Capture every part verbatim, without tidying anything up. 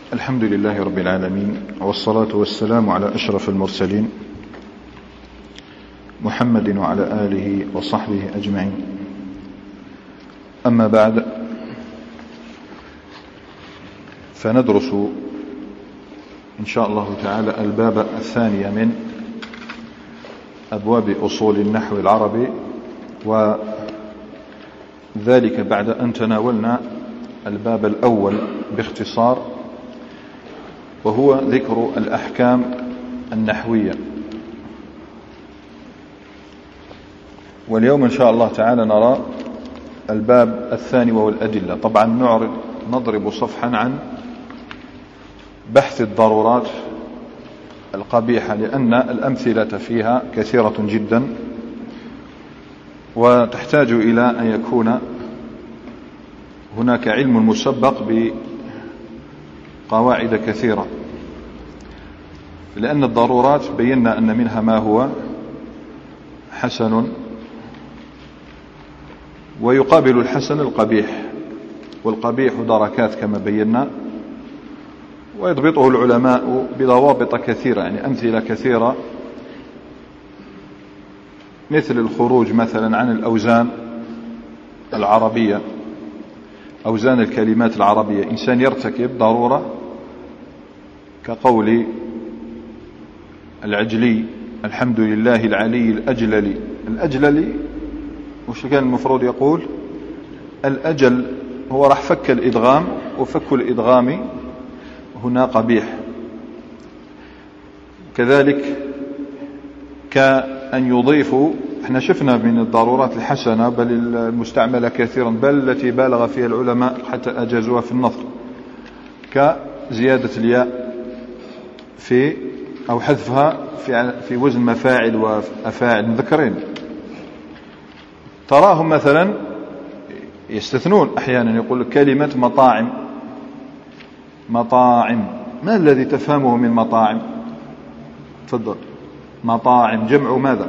الحمد لله رب العالمين، والصلاة والسلام على أشرف المرسلين محمد وعلى آله وصحبه أجمعين. أما بعد، فندرس إن شاء الله تعالى الباب الثاني من أبواب أصول النحو العربي، وذلك بعد أن تناولنا الباب الأول باختصار، وهو ذكر الأحكام النحوية. واليوم إن شاء الله تعالى نرى الباب الثاني وهو الأدلة. طبعا نعرض نضرب صفحا عن بحث الضرورات القبيحة، لأن الأمثلة فيها كثيرة جدا، وتحتاج إلى أن يكون هناك علم مسبق بقواعد كثيرة، لأن الضرورات بينا أن منها ما هو حسن، ويقابل الحسن القبيح، والقبيح دركات كما بينا، ويضبطه العلماء بضوابط كثيرة، يعني أمثلة كثيرة، مثل الخروج مثلا عن الأوزان العربية، أوزان الكلمات العربية. إنسان يرتكب ضرورة كقول العجلي الحمد لله العلي الأجللي. الأجللي وش كان المفروض يقول؟ الأجل. هو راح فك الإدغام، وفك الإدغام هنا قبيح. كذلك كأن يضيفوا، احنا شفنا من الضرورات الحسنة بل المستعملة كثيرا، بل التي بالغ فيها العلماء حتى أجازوها في النثر، كزيادة الياء في أو حذفها في في وزن مفاعل وأفاعل مذكرين. تراهم مثلا يستثنون أحيانا، يقول كلمة مطاعم. مطاعم، ما الذي تفهمه من مطاعم؟ تفضل. مطاعم جمع ماذا؟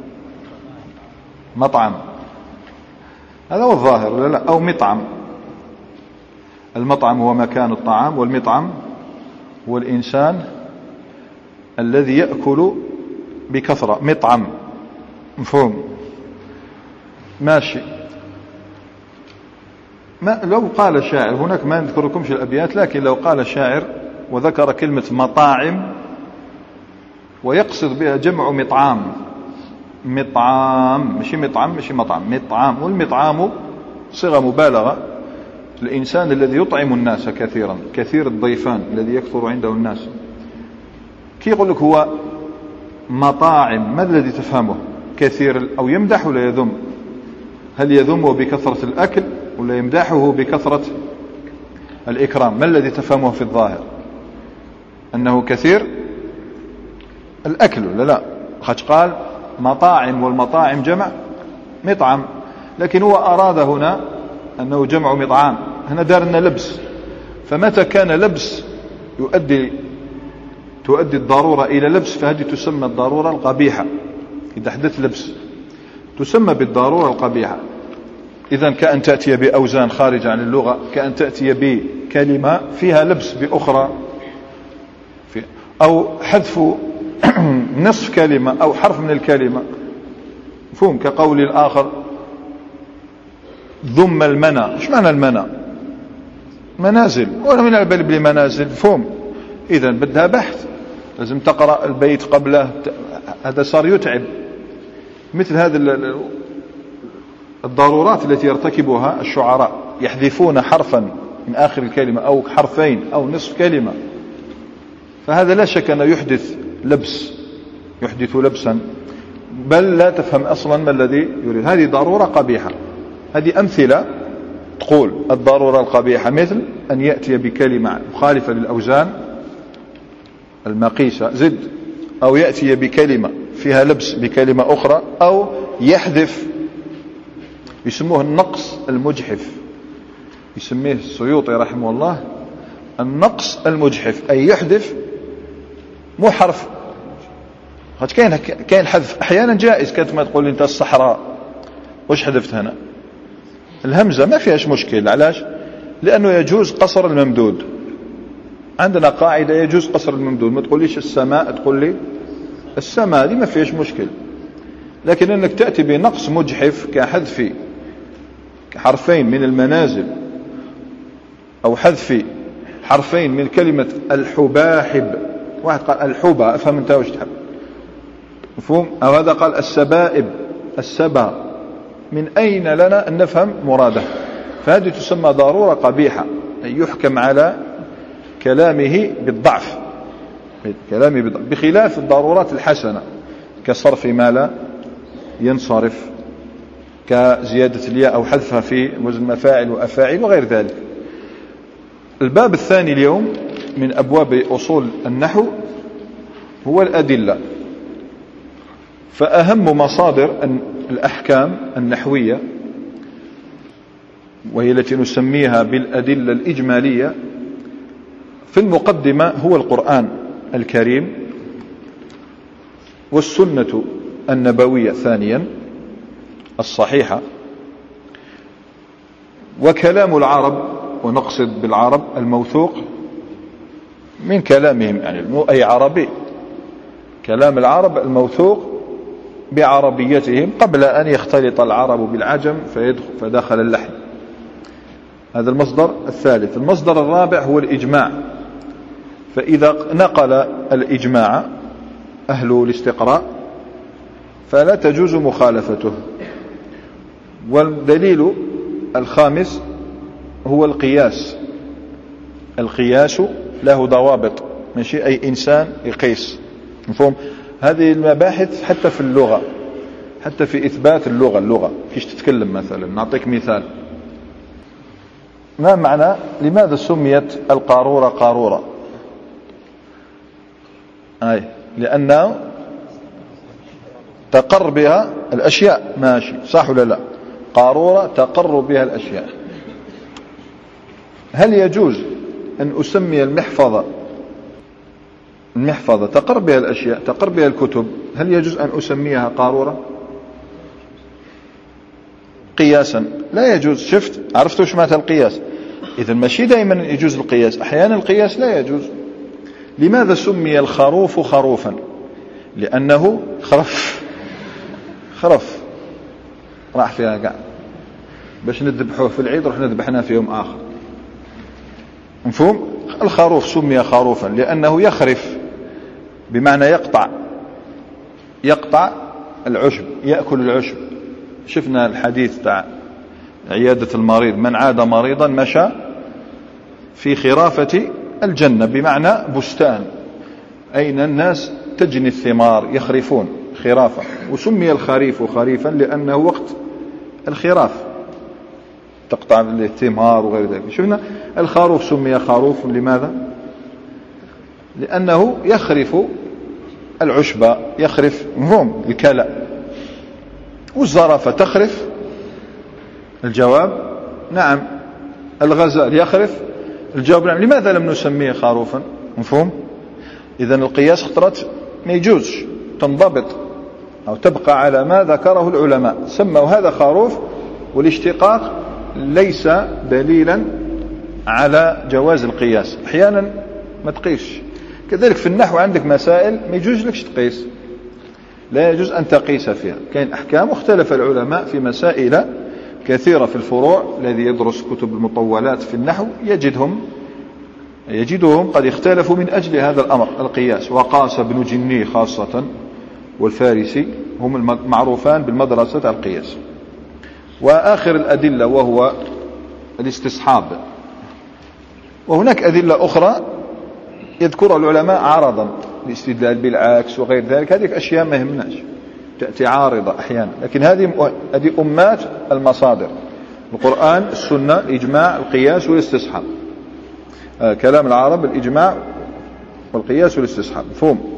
مطعم، هذا هو الظاهر، لا لا، أو مطعم. المطعم هو مكان الطعام، والمطعم هو الإنسان الذي يأكل بكثرة. مطعم، مفهوم؟ ماشي. ما لو قال شاعر، هناك ما نذكر لكمش الأبيات، لكن لو قال شاعر وذكر كلمة مطاعم ويقصد بها جمع مطعام، مطعام مش مطعم مش مطعم، مطعام. والمطعام صيغة مبالغة، الإنسان الذي يطعم الناس كثيرا، كثير الضيفان الذي يكثر عنده الناس. كي يقول لك هو مطاعم، ما الذي تفهمه؟ كثير، أو يمدح ولا يذم؟ هل يذمه بكثرة الأكل ولا يمدحه بكثرة الإكرام؟ ما الذي تفهمه في الظاهر؟ أنه كثير الأكل ولا لا؟ خاطش قال مطاعم، والمطاعم جمع مطعم، لكن هو أراد هنا أنه جمع مطعام. هنا دار لنا لبس، فمتى كان لبس يؤدي تؤدي الضرورة إلى لبس، فهذه تسمى الضرورة القبيحة. إذا حدث لبس تسمى بالضرورة القبيحة. إذن كأن تأتي بأوزان خارجة عن اللغة، كأن تأتي بكلمة فيها لبس بأخرى، أو حذف نصف كلمة أو حرف من الكلمة، مفهوم؟ كقول الآخر ضم المنى. ايش معنى المنى؟ منازل، ولا من البلد بمنازل، مفهوم؟ إذن بدها بحث، لازم تقرأ البيت قبله، هذا صار يتعب. مثل هذه الضرورات التي يرتكبها الشعراء، يحذفون حرفا من آخر الكلمة أو حرفين أو نصف كلمة، فهذا لا شك أنه يحدث لبس، يحدث لبسا، بل لا تفهم أصلا ما الذي يريد. هذه ضرورة قبيحة. هذه أمثلة تقول الضرورة القبيحة، مثل أن يأتي بكلمة مخالفة للأوزان المقيسة زد، أو يأتي بكلمة فيها لبس بكلمة أخرى، أو يحذف، يسموه النقص المجحف، يسميه السيوطي رحمه الله النقص المجحف، أي يحذف مو حرف. كاين كاين حذف أحيانا جائز، كانت ما تقول أنت الصحراء، وش حذفت هنا؟ الهمزة ما فيهاش مشكلة. علاش؟ لأنه يجوز قصر الممدود، عندنا قاعدة يجوز قصر الممدود، ما تقوليش السماء، تقول لي السماء، دي ما فيهاش مشكل. لكن انك تأتي بنقص مجحف كحذف حرفين من المنازل او حذف حرفين من كلمة الحباحب، واحد قال الحبا، افهم انت وش تحب، مفهوم؟ او هذا قال السبائب، السبا، من اين لنا ان نفهم مراده؟ فهذه تسمى ضرورة قبيحة، أن يحكم على كلامه بالضعف، كلامه بالضعف، بخلاف الضرورات الحسنة كصرف ما لا ينصرف، كزيادة الياء أو حذفها في وزن مفاعل وأفاعل وغير ذلك. الباب الثاني اليوم من أبواب أصول النحو هو الأدلة. فأهم مصادر الأحكام النحوية وهي التي نسميها بالأدلة الإجمالية في المقدمة هو القرآن الكريم والسنة النبوية ثانيا الصحيحة، وكلام العرب، ونقصد بالعرب الموثوق من كلامهم، يعني أي عربي، كلام العرب الموثوق بعربيتهم قبل أن يختلط العرب بالعجم فدخل اللحن. هذا المصدر الثالث. المصدر الرابع هو الإجماع. فإذا نقل الإجماع أهل الاستقراء فلا تجوز مخالفته. والدليل الخامس هو القياس. القياس له ضوابط، ماشي أي إنسان يقيس، مفهوم؟ هذه المباحث حتى في اللغة، حتى في إثبات اللغة، اللغة كيش تتكلم مثلا. نعطيك مثال. ما معنى لماذا سميت القارورة قارورة؟ أي لأنه تقر بها الأشياء، ماشي صح ولا لا؟ قارورة تقر بها الأشياء. هل يجوز أن أسمي المحفظة المحفظة تقر بها الأشياء، تقر بها الكتب، هل يجوز أن أسميها قارورة قياسا؟ لا يجوز. شفت؟ عرفت وش معنى القياس؟ إذن ماشي دائما يجوز القياس، أحيانا القياس لا يجوز. لماذا سمي الخروف خروفا؟ لأنه خرف، خرف راح فيها قاع، باش نذبحوه في العيد رح نذبحنا في يوم آخر، مفهوم؟ الخروف سمي خروفا لأنه يخرف، بمعنى يقطع، يقطع العشب، يأكل العشب. شفنا الحديث تاع عيادة المريض، من عاد مريضا مشى في خرافة الجنة، بمعنى بستان أين الناس تجني الثمار، يخرفون خرافة. وسمي الخريف خريفا لأنه وقت الخراف، تقطع الثمار وغير ذلك. شفنا الخروف سمي خروف لماذا؟ لأنه يخرف العشب، يخرف مفهوم الكلى. والزرافة تخرف، الجواب نعم. الغزال يخرف، الجواب نعم. لماذا لم نسميه خروفا؟ مفهوم؟ إذن القياس خطرت ما يجوزش، تنضبط أو تبقى على ما ذكره العلماء. سموا هذا خروف، والاشتقاق ليس دليلا على جواز القياس. أحيانا ما تقيس. كذلك في النحو عندك مسائل ما يجوز لكش تقيس، لا يجوز أن تقيس فيها. كاين أحكام واختلف العلماء في مسائل كثيرة في الفروع. الذي يدرس كتب المطولات في النحو يجدهم يجدهم قد اختلفوا من أجل هذا الأمر، القياس. وقاس ابن جني خاصة والفارسي هم المعروفان بالمدرسة القياس. وآخر الأدلة وهو الاستصحاب. وهناك أدلة أخرى يذكر العلماء عرضا، الاستدلال بالعكس وغير ذلك. هذه أشياء ما يهمناش، تأتي عارضة أحيانا، لكن هذه هذه أمات المصادر: القرآن، السنة، الإجماع، القياس والاستصحاب. آه كلام العرب، الإجماع والقياس والاستصحاب، مفهوم؟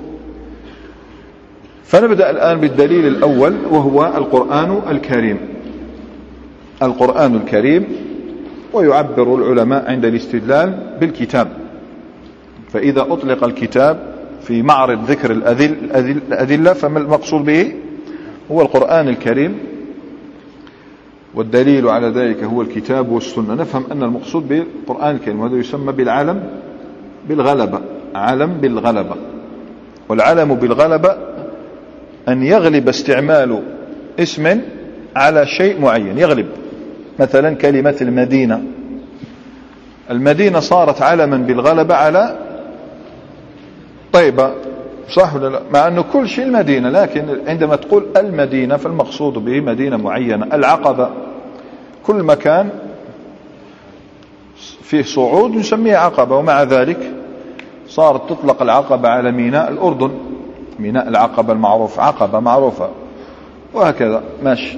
فنبدأ الآن بالدليل الأول وهو القرآن الكريم. القرآن الكريم، ويعبر العلماء عند الاستدلال بالكتاب. فإذا أطلق الكتاب في معرض ذكر الأدل الأدلة فما المقصود به؟ هو القرآن الكريم، والدليل على ذلك هو الكتاب والسنة. نفهم أن المقصود بالقرآن الكريم وهذا يسمى بالعالم بالغلبة، علم بالغلبة. والعلم بالغلبة أن يغلب استعمال اسم على شيء معين، يغلب. مثلا كلمة المدينة، المدينة صارت علما بالغلبة على طيبة، صح ولا لا؟ مع أنه كل شيء المدينة، لكن عندما تقول المدينة فالمقصود به مدينة معينة. العقبة، كل مكان فيه صعود نسميه عقبة، ومع ذلك صارت تطلق العقبة على ميناء الأردن، ميناء العقبة المعروف، عقبة معروفة، وهكذا ماشي.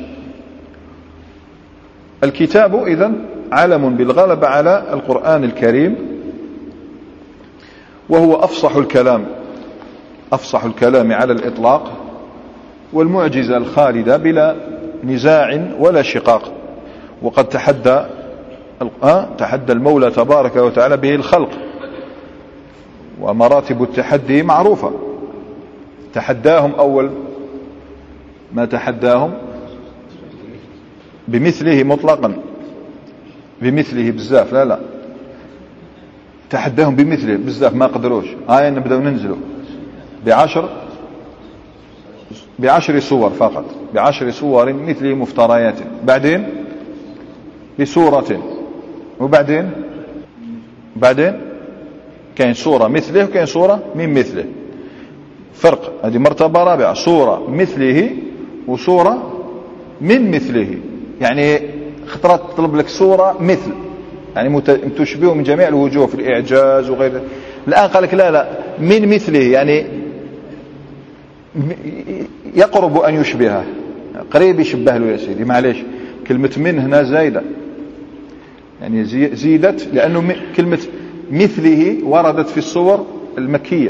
الكتاب إذن علم بالغلبة على القرآن الكريم، وهو أفصح الكلام، أفصح الكلام على الإطلاق، والمعجزة الخالدة بلا نزاع ولا شقاق. وقد تحدى أه؟ تحدى المولى تبارك وتعالى به الخلق، ومراتب التحدي معروفة. تحداهم أول ما تحداهم بمثله مطلقا، بمثله بزاف، لا لا تحداهم بمثله بزاف ما قدروش. هاي نبدأ ننزلوا بعشر بعشر صور فقط، بعشر صور مثله مفتريات، بعدين بسورة، وبعدين بعدين كاين صورة مثله وكاين صورة من مثله، فرق. هذه مرتبة رابعة، صورة مثله وصورة من مثله. يعني خطرات تطلب لك صورة مثل، يعني تشبهه من جميع الوجوه في الإعجاز وغيره. الآن قال لك لا لا من مثله، يعني يقرب أن يشبهه، قريب يشبه له يا سيدي. معليش كلمة من هنا زايدة، يعني زيدت، لأنه كلمة مثله وردت في الصور المكية،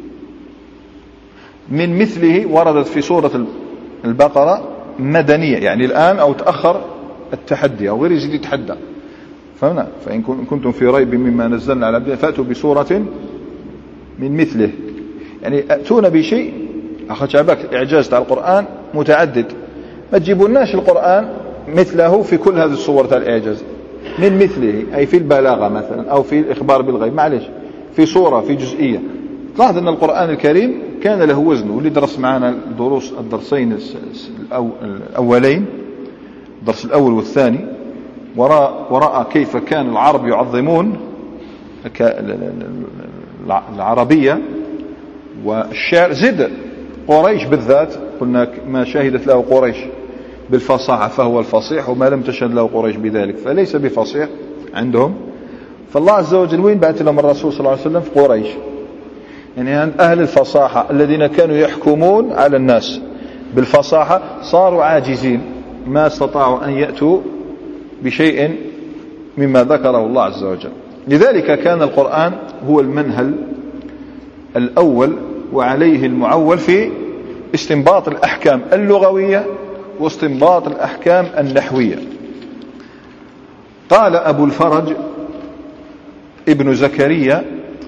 من مثله وردت في سورة البقرة مدنية، يعني الآن أو تأخر التحدي أو غير يزيد يتحدى. فهمنا؟ فإن كنتم في ريب مما نزلنا على عبدنا فأتوا بسورة من مثله، يعني أتونا بشيء. أخذ شعبك الإعجاز تاع القرآن متعدد، ما تجيبوناش القرآن مثله في كل هذه الصور تاع الإعجاز. من مثله أي في البلاغة مثلا، أو في الإخبار بالغيب، معلش في صورة، في جزئية. تلاحظ أن القرآن الكريم كان له وزن. واللي درس معنا الدروس الدرسين الأولين، الدرس الأول والثاني، وراء ورأى كيف كان العرب يعظمون العربية والشعر. زد قريش بالذات، قلنا ما شهدت له قريش بالفصاحة فهو الفصيح، وما لم تشهد له قريش بذلك فليس بفصيح عندهم. فالله عز وجل وين بعث لهم الرسول صلى الله عليه وسلم؟ في قريش، يعني عند أهل الفصاحة الذين كانوا يحكمون على الناس بالفصاحة صاروا عاجزين، ما استطاعوا أن يأتوا بشيء مما ذكره الله عز وجل. لذلك كان القرآن هو المنهل الأول وعليه المعول في استنباط الأحكام اللغوية واستنباط الأحكام النحوية. قال أبو الفرج ابن زكريا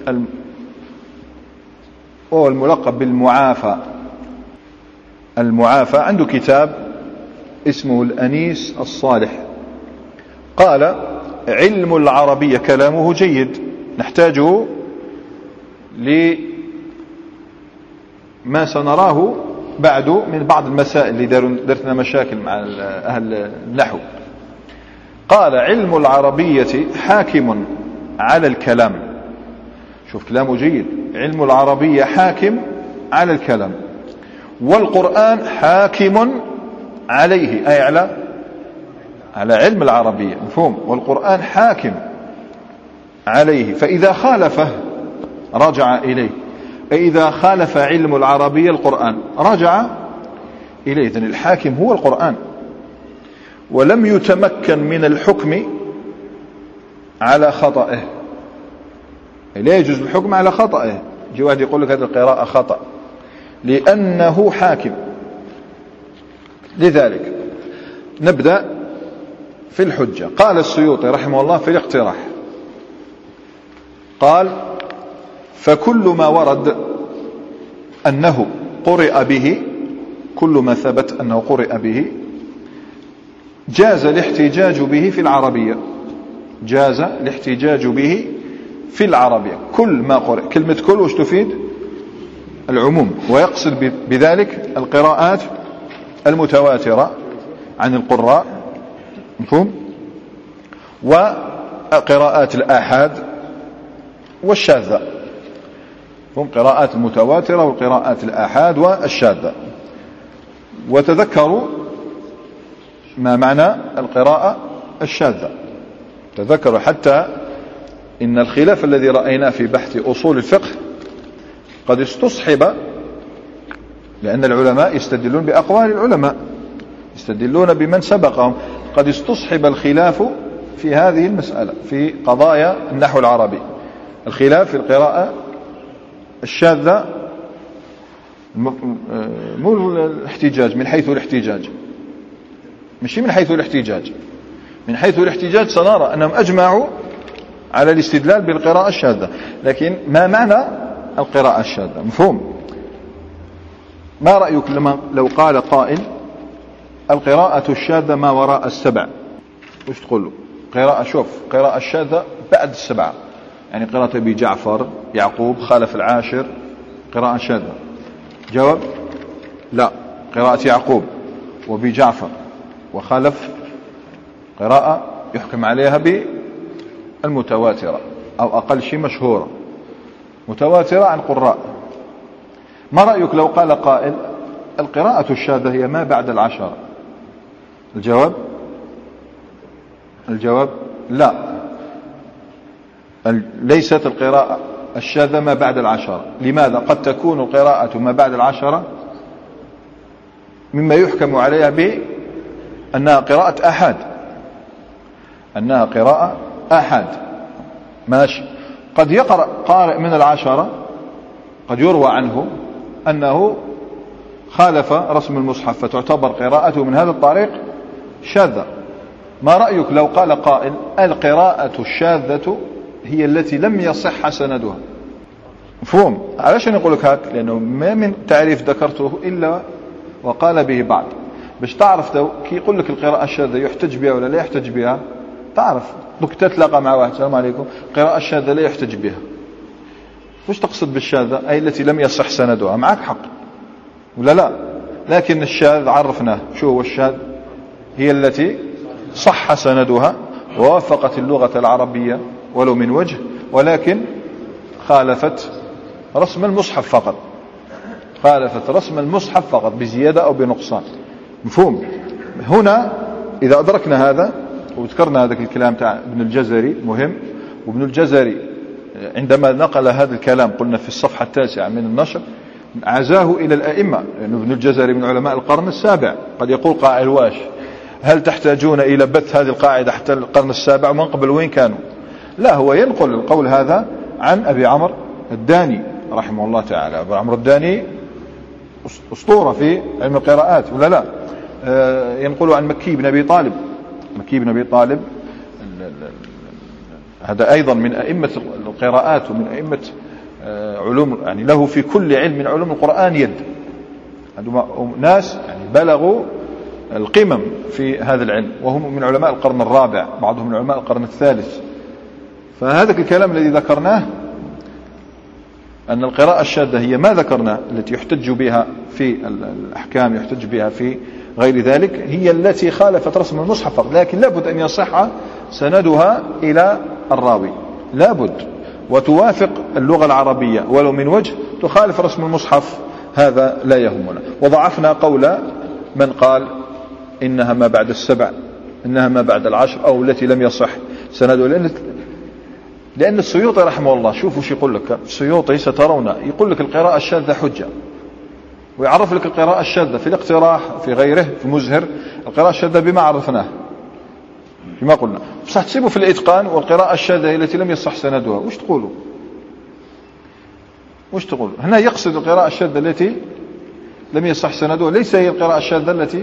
وهو الملقب بالمعافى، المعافى عنده كتاب اسمه الأنيس الصالح. قال علم العربية كلامه جيد، نحتاجه لما سنراه بعد من بعض المسائل اللي درتنا مشاكل مع أهل النحو. قال علم العربية حاكم على الكلام. شوف كلامه جيد، علم العربية حاكم على الكلام، والقرآن حاكم عليه، أي على على علم العربية، مفهوم؟ والقرآن حاكم عليه، فإذا خالفه رجع إليه. إذا خالف علم العربية القرآن رجع إليه. إذن الحاكم هو القرآن، ولم يتمكن من الحكم على خطأه. لا يجوز الحكم على خطأه. يجي واحد يقول لك هذه القراءة خطأ لأنه حاكم. لذلك نبدأ في الحجة. قال السيوطي رحمه الله في الاقتراح، قال فكل ما ورد أنه قرئ به، كل ما ثبت أنه قرئ به جاز الاحتجاج به في العربية، جاز الاحتجاج به في العربية كل ما قرأ. كلمة كل وش تفيد؟ العموم، ويقصد بذلك القراءات المتواترة عن القراء، مفهوم؟ وقراءات الآحاد والشاذة، هم قراءات المتواترة والقراءات الآحاد والشاذة. وتذكروا ما معنى القراءة الشاذة، تذكروا حتى إن الخلاف الذي رأيناه في بحث أصول الفقه قد استصحب، لأن العلماء يستدلون بأقوال العلماء، يستدلون بمن سبقهم، قد استصحب الخلاف في هذه المسألة في قضايا النحو العربي. الخلاف في القراءة الشاذة مو الاحتجاج من حيث الاحتجاج، مش من حيث الاحتجاج، من حيث الاحتجاج سنرى أنهم أجمعوا على الاستدلال بالقراءة الشاذة، لكن ما معنى القراءة الشاذة؟ مفهوم؟ ما رأيك لما لو قال قائل القراءة الشاذة ما وراء السبع؟ وش تقول له؟ قراءة، شوف، قراءة الشاذة بعد السبعة، يعني قراءة أبي جعفر يعقوب خالف العاشر قراءة شاذة. جواب لا، قراءة يعقوب وأبي جعفر وخالف قراءة يحكم عليها بالمتواترة أو أقل شيء مشهورة، متواترة عن قراء. ما رأيك لو قال قائل القراءة الشاذة هي ما بعد العشرة؟ الجواب الجواب لا، ليست القراءة الشاذة ما بعد العشرة. لماذا؟ قد تكون القراءة ما بعد العشرة مما يحكم عليها بأنها قراءة أحد، أنها قراءة أحد، ماشي. قد يقرأ قارئ من العشرة، قد يروى عنه أنه خالف رسم المصحف فتعتبر قراءته من هذا الطريق شاذة. ما رأيك لو قال قائل القراءة الشاذة هي التي لم يصح سندها؟ مفهوم؟ علاش نقول لك هاك؟ لأنه ما من تعريف ذكرته إلا وقال به بعض، باش تعرف كي يقول لك القراءة الشاذة يحتج بها ولا لا يحتج بها، تعرف دوك تتلاقى مع واحد السلام عليكم القراءة الشاذة لا يحتج بها، وش تقصد بالشاذة؟ أي التي لم يصح سندها. معك حق ولا لا؟ لكن الشاذ عرفناه، شو هو الشاذ؟ هي التي صح سندها ووافقت اللغة العربية ولو من وجه، ولكن خالفت رسم المصحف فقط، خالفت رسم المصحف فقط بزيادة أو بنقصان. مفهوم؟ هنا إذا أدركنا هذا وذكرنا هذا الكلام تاع ابن الجزري مهم، وابن الجزري عندما نقل هذا الكلام قلنا في الصفحة التاسعة من النشر عزاه إلى الأئمة، لأن ابن الجزري من علماء القرن السابع. قد يقول قائل واش هل تحتاجون إلى بث هذه القاعدة حتى القرن السابع ومن قبل وين كانوا؟ لا، هو ينقل القول هذا عن أبي عمرو الداني رحمه الله تعالى. أبي عمرو الداني أسطورة في علم القراءات ولا لا؟ آه ينقل عن مكي بن أبي طالب. مكي بن أبي طالب هذا أيضا من أئمة القراءات ومن أئمة آه علوم، يعني له في كل علم من علوم القرآن يد. ناس يعني بلغوا القمم في هذا العلم، وهم من علماء القرن الرابع، بعضهم من علماء القرن الثالث. فهذا الكلام الذي ذكرناه أن القراءة الشاذة هي ما ذكرنا التي يحتج بها في الأحكام، يحتج بها في غير ذلك، هي التي خالفت رسم المصحف فقط، لكن لابد أن يصح سندها إلى الراوي، لابد، وتوافق اللغة العربية ولو من وجه، تخالف رسم المصحف، هذا لا يهمنا. وضعفنا قول من قال إنها ما بعد السبع، إنها ما بعد العشر، أو التي لم يصح سندها، لأن لأن السيوطي رحمه الله، شوفوا شو يقول لك السيوطي سترون، يقول لك القراءة الشاذة حجة، ويعرف لك القراءة الشاذة في الاقتراح في غيره في مزهر، القراءة الشاذة بما عرفناه بما قلنا. بصح تسيبوا في الإتقان والقراءة الشاذة التي لم يصح سندها، وش تقولوا؟ وش تقولوا؟ هنا يقصد القراءة الشاذة التي لم يصح سندها، ليس هي القراءة الشاذة التي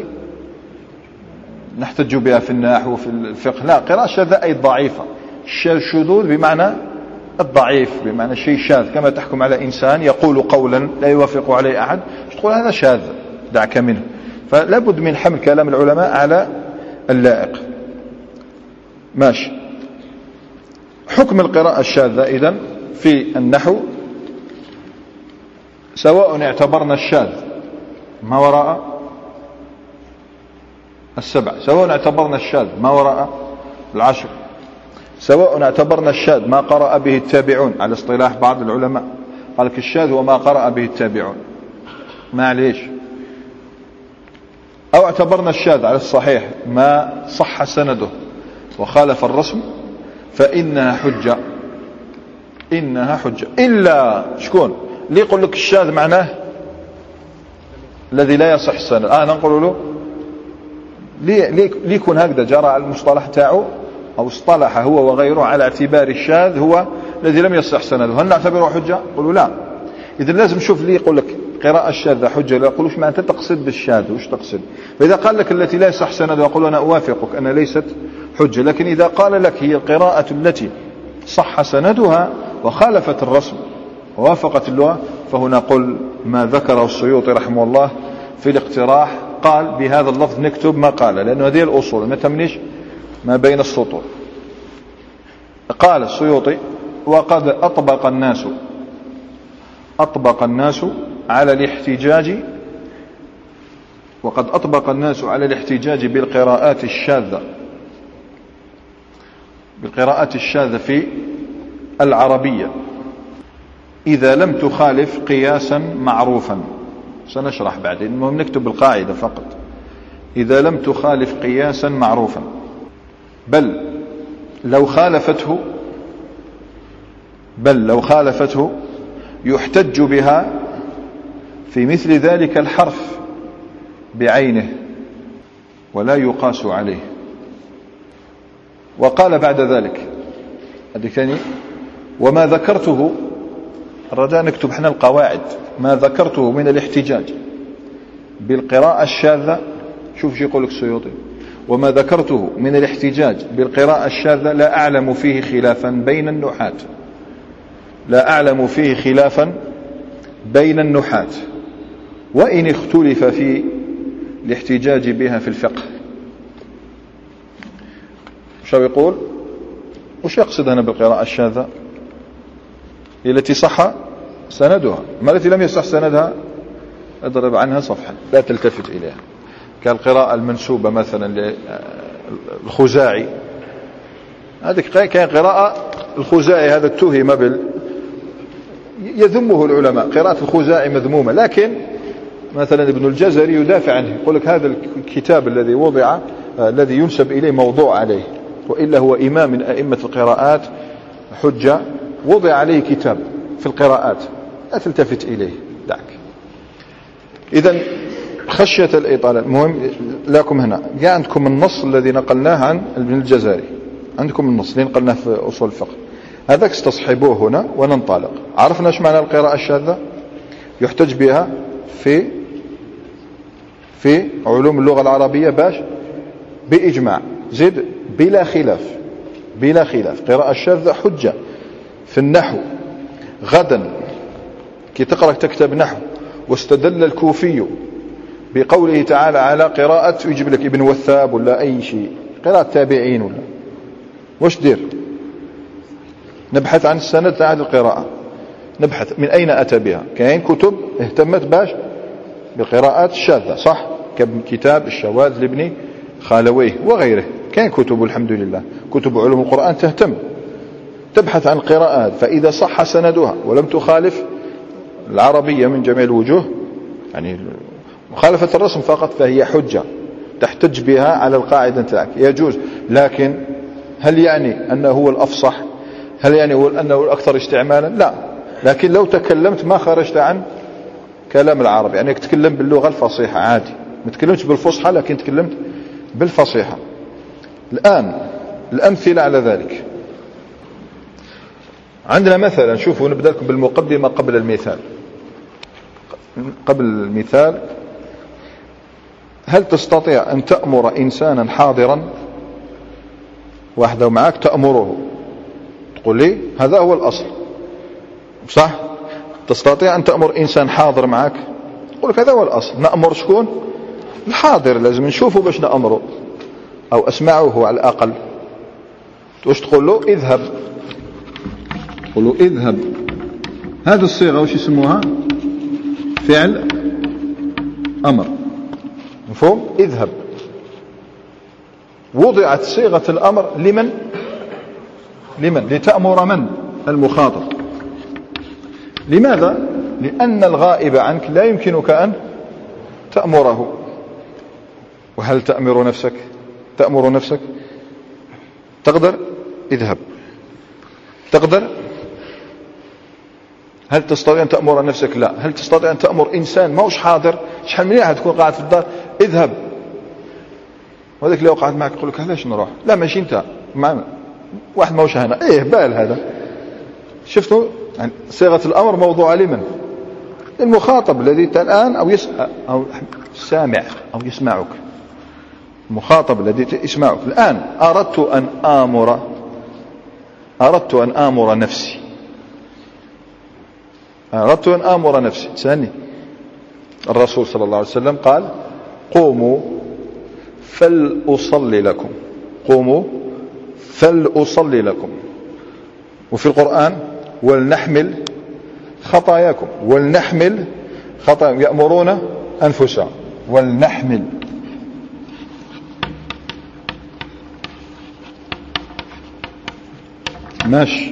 نحتج بها في النحو وفي الفقه، لا، قراءة الشاذة أي ضعيفة. الشذوذ بمعنى الضعيف، بمعنى شيء شاذ، كما تحكم على إنسان يقول قولا لا يوافق عليه أحد تقول هذا شاذ دعك منه. فلا بد من حمل كلام العلماء على اللائق. ماشي. حكم القراءة الشاذة إذن في النحو، سواء اعتبرنا الشاذ ما وراء السبع، سواء اعتبرنا الشاذ ما وراء العشر، سواء اعتبرنا الشاذ ما قرأ به التابعون على اصطلاح بعض العلماء، قال لك الشاذ وما قرأ به التابعون معليش، أو اعتبرنا الشاذ على الصحيح ما صح سنده وخالف الرسم، فإنها حجة، إنها حجة. إلا شكون اللي يقول لك الشاذ معناه الذي لا يصح السند، آه نقول له ليه ليه يكون هكذا جرى على المصطلح تاعه أو اصطلح هو وغيره على اعتبار الشاذ هو الذي لم يصح سنده، هل نعتبره حجة؟ قولوا لا. إذا لازم نشوف اللي يقول لك قراءة الشاذة حجة، لا يقولوش ما أنت تقصد بالشاذ وش تقصد. فإذا قال لك التي لا يصح سنده أقول أنا أوافقك أنا ليست حجة، لكن إذا قال لك هي القراءة التي صح سندها وخالفت الرسم ووافقت اللغة، فهنا قل ما ذكره السيوطي رحمه الله في الاقتراح، قال بهذا اللفظ نكتب ما قال، لأنه هذه الأصول ما تمنيش ما بين السطور. قال السيوطي وقد أطبق الناس أطبق الناس على الاحتجاج وقد أطبق الناس على الاحتجاج بالقراءات الشاذة بالقراءات الشاذة في العربية إذا لم تخالف قياسا معروفا. سنشرح بعدين، المهم نكتب القاعدة فقط. إذا لم تخالف قياسا معروفا، بل لو خالفته بل لو خالفته يحتج بها في مثل ذلك الحرف بعينه ولا يقاس عليه. وقال بعد ذلك هذه وما ذكرته، الرجاء نكتب احنا القواعد، ما ذكرته من الاحتجاج بالقراءة الشاذة، شوف شو يقول لك السيوطي، وما ذكرته من الاحتجاج بالقراءة الشاذة لا أعلم فيه خلافا بين النحاة لا أعلم فيه خلافا بين النحاة وإن اختلف في الاحتجاج بها في الفقه. شو يقول؟ وش يقصد هنا بالقراءة الشاذة؟ التي صح سندها، ما التي لم يصح سندها اضرب عنها صفحة لا تلتفت إليها. كالقراءة المنسوبة مثلا للخزاعي، هذه كان قراءة الخزاعي هذا اتهم بال يذمه العلماء، قراءة الخزاعي مذمومة، لكن مثلا ابن الجزري يدافع عنه، يقول لك هذا الكتاب الذي وضع آه الذي ينسب إليه موضوع عليه، وإلا هو إمام من أئمة القراءات حجة، وضع عليه كتاب في القراءات لا تلتفت إليه دعك. إذن خشية الإطالة، المهم لكم هنا جاء عندكم النص الذي نقلناه عن ابن الجزري، عندكم النص اللي نقلناه في أصول الفقه، هذاك استصحبوه هنا وننطلق. عرفنا ايش معنى القراءة الشاذة؟ يحتج بها في في علوم اللغة العربية باش بإجماع، زد بلا خلاف بلا خلاف قراءة الشاذة حجة في النحو. غدا كي تقرأ تكتب نحو واستدل الكوفي بقوله تعالى على قراءة، يجيب لك ابن وثاب ولا أي شيء، قراءة تابعين ولا وش دير؟ نبحث عن السند تاع القراءة، نبحث من أين أتى بها. كاين كتب اهتمت باش بالقراءات الشاذة صح، كتاب الشواذ لابن خالويه وغيره، كاين كتب الحمد لله، كتب علوم القرآن تهتم تبحث عن القراءات، فإذا صح سندها ولم تخالف العربية من جميع الوجوه، يعني مخالفة الرسم فقط، فهي حجة تحتج بها على القاعدة تاعك يجوز. لكن هل يعني أنه هو الأفصح؟ هل يعني أنه الأكثر استعمالا؟ لا، لكن لو تكلمت ما خرجت عن كلام العرب، يعني تكلم باللغة الفصيحة عادي، ما تكلمتش بالفصحى لكن تكلمت بالفصيحة. الآن الأمثلة على ذلك عندنا مثلا، شوفوا نبدأ لكم بالمقدمة قبل المثال. قبل المثال، هل تستطيع أن تأمر إنسانا حاضرا واحدة معك تأمره؟ تقول لي هذا هو الأصل صح، تستطيع أن تأمر إنسان حاضر معك؟ تقول لك هذا هو الأصل، نأمر شكون؟ الحاضر، لازم نشوفه باش نأمره أو أسمعه على الأقل. واش تقول له؟ اذهب قولوا اذهب. هذه الصيغة وش يسموها؟ فعل أمر. مفهوم؟ اذهب. وضعت صيغة الأمر لمن؟ لمن؟ لتأمر من؟ المخاطب. لماذا؟ لأن الغائب عنك لا يمكنك أن تأمره. وهل تأمر نفسك؟ تأمر نفسك؟ تقدر؟ اذهب. تقدر؟ هل تستطيع أن تأمر نفسك؟ لا. هل تستطيع أن تأمر إنسان موش حاضر؟ شحال من واحد تكون قاعد في الدار اذهب، وهذاك اللي وقعت معك يقول لك علاش نروح؟ لا ماشي انت معنا، واحد موش هنا ايه بال هذا. شفتوا يعني صيغة الأمر موضوعة لمن؟ المخاطب الذي الآن أو يسمع أو سامع أو يسمعك. المخاطب الذي يسمعك الآن. أردت أن آمر أردت أن آمر نفسي أردت أن آمر نفسي. ثاني الرسول صلى الله عليه وسلم قال قوموا فلأصلي لكم، قوموا فلأصلي لكم. وفي القرآن ولنحمل خطاياكم، ولنحمل خطاياكم، يأمرون أنفسهم ولنحمل. ماشي.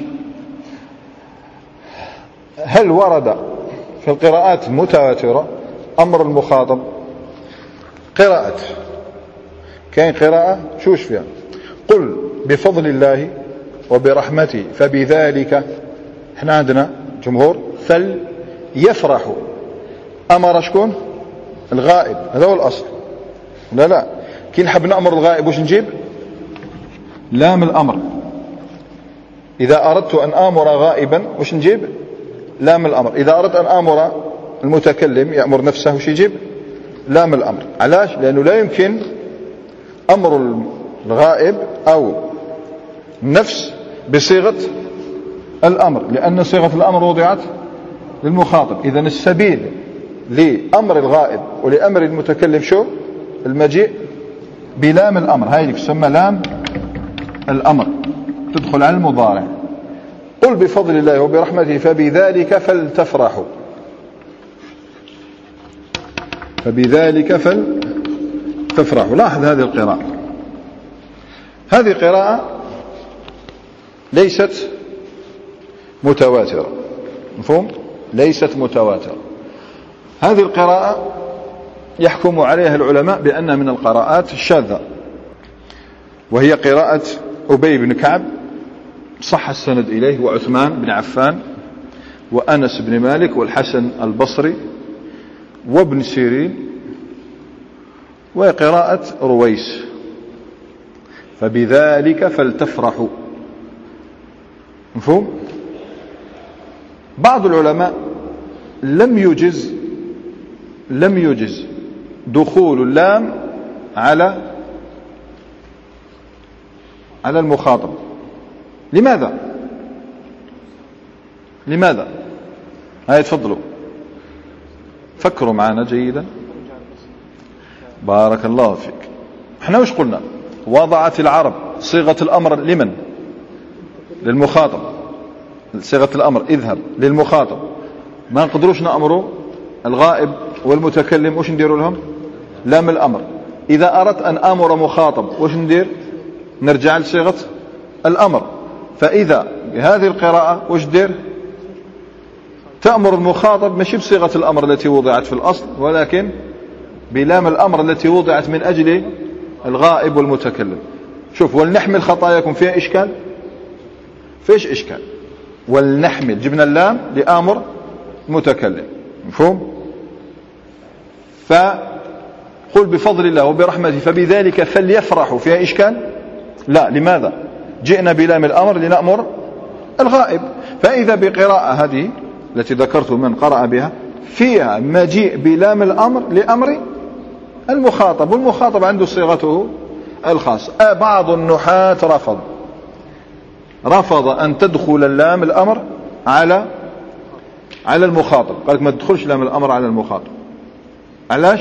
هل ورد في القراءات المتواترة أمر المخاطب؟ قراءة كاين قراءة شوش فيها قل بفضل الله وبرحمته فبذلك. احنا عندنا جمهور فليفرحوا. أمر شكون؟ الغائب. هذا هو الأصل. لا لا كي نحب نأمر الغائب وش نجيب؟ لام الأمر. إذا أردت أن آمر غائبا وش نجيب؟ لام الأمر. إذا أردت أن آمر المتكلم يأمر نفسه وش يجيب؟ لام الأمر. علاش؟ لأنه لا يمكن أمر الغائب أو النفس بصيغة الأمر، لأن صيغة الأمر وضعت للمخاطب. إذن السبيل لأمر الغائب ولأمر المتكلم شو؟ المجيء بلام الأمر. هاي اللي تسمى لام الأمر، تدخل على المضارع. قل بفضل الله وبرحمته فبذلك فلتفرحوا، فبذلك فلتفرحوا. لاحظ هذه القراءة، هذه قراءة ليست متواترة. مفهوم؟ ليست متواترة. هذه القراءة يحكم عليها العلماء بأنها من القراءات الشاذة، وهي قراءة أبي بن كعب صح السند إليه، وعثمان بن عفان، وأنس بن مالك، والحسن البصري، وابن سيرين، وقراءة رويس فبذلك فلتفرحوا. مفهوم؟ بعض العلماء لم يجز لم يجز دخول اللام على على المخاطب. لماذا؟ لماذا؟ هيا تفضلوا فكروا معنا جيدا. بارك الله فيك. احنا وش قلنا؟ وضعت العرب صيغة الأمر لمن؟ للمخاطب. صيغة الأمر اذهب للمخاطب. ما نقدروش نأمروا الغائب والمتكلم وش نديروا لهم؟ لام الأمر. إذا أردت أن آمر مخاطب وش ندير؟ نرجع لصيغة الأمر. فإذا بهذه القراءة وش دير؟ تأمر المخاطب ماشي بصيغة الأمر التي وضعت في الأصل، ولكن بلام الأمر التي وضعت من أجل الغائب والمتكلم. شوف ولنحمل خطاياكم فيها إشكال؟ فيش إشكال. ولنحمل جبنا اللام لآمر متكلم. مفهوم؟ فقل بفضل الله وبرحمته فبذلك فليفرحوا فيها إشكال؟ لا. لماذا؟ جئنا بلام الأمر لنأمر الغائب. فإذا بقراءة هذه التي ذكرت من قرأ بها فيها مجيء بلام الأمر لأمر المخاطب، والمخاطب عنده صيغته الخاصة. بعض النحاة رفض رفض أن تدخل اللام الأمر على على المخاطب، قال لك ما تدخلش لام الأمر على المخاطب. علاش؟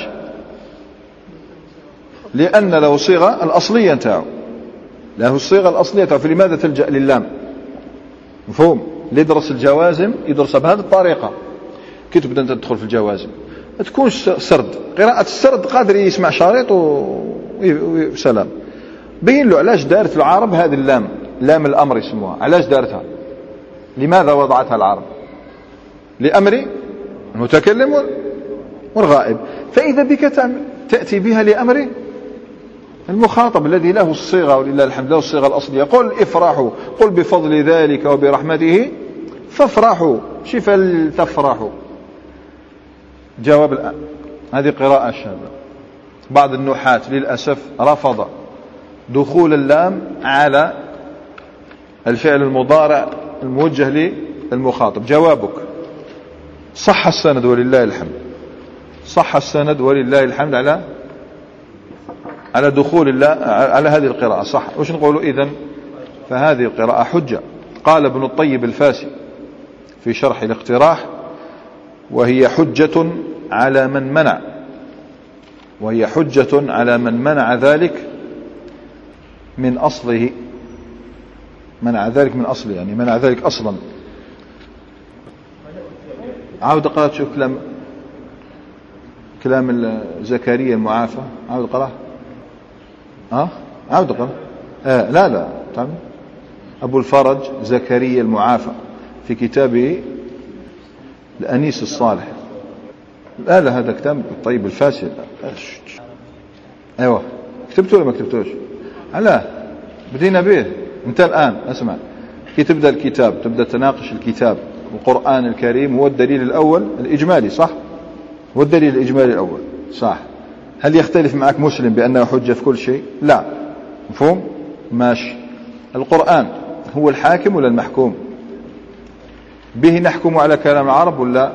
لأن له صيغة الأصلية نتاعو، له الصيغة الأصلية. فلماذا تلجأ للام؟ مفهوم؟ اللي يدرس الجوازم يدرسها بهذه الطريقة. كي تبدا انت تدخل في الجوازم ما تكونش سرد، قراءة السرد قادر يسمع شريط وسلام. بين له علاش دارت العرب هذه اللام، لام الأمر يسموها، علاش دارتها، لماذا وضعتها العرب؟ لأمر المتكلم والغائب. فإذا بك تأتي بها لأمر المخاطب الذي له الصيغة ولله الحمد له الصيغة الأصلية. قل افرحوا، قل بفضل ذلك وبرحمته فافرحوا، شي فلتفرحوا. جواب الآن هذه قراءة شاذة. بعض النحاة للأسف رفض دخول اللام على الفعل المضارع الموجه للمخاطب. جوابك صح السند ولله الحمد، صح السند ولله الحمد على على دخول الله على هذه القراءة صح. وش نقولوا إذن؟ فهذه القراءة حجة. قال ابن الطيب الفاسي في شرح الاقتراح: وهي حجة على من منع، وهي حجة على من منع ذلك من أصله، منع ذلك من أصله يعني منع ذلك أصلا. عاود قرأ تشوف كلام كلام زكريا المعافى، عاود قرأ ها عاود قرأ آه لا لا تعمل أبو الفرج زكريا المعافى في كتابه الأنيس الصالح. لا لا هذا كتاب الطيب الفاسد. ايوه كتبته ولا ما كتبتوش؟ لا بدينا به. انت الآن اسمع، كي تبدأ الكتاب تبدأ تناقش الكتاب القرآن الكريم هو الدليل الأول الإجمالي صح؟ هو الدليل الإجمالي الأول صح. هل يختلف معك مسلم بأنه حجة في كل شيء؟ لا. مفهوم؟ ماشي. القرآن هو الحاكم ولا المحكوم؟ به نحكم على كلام العرب ولا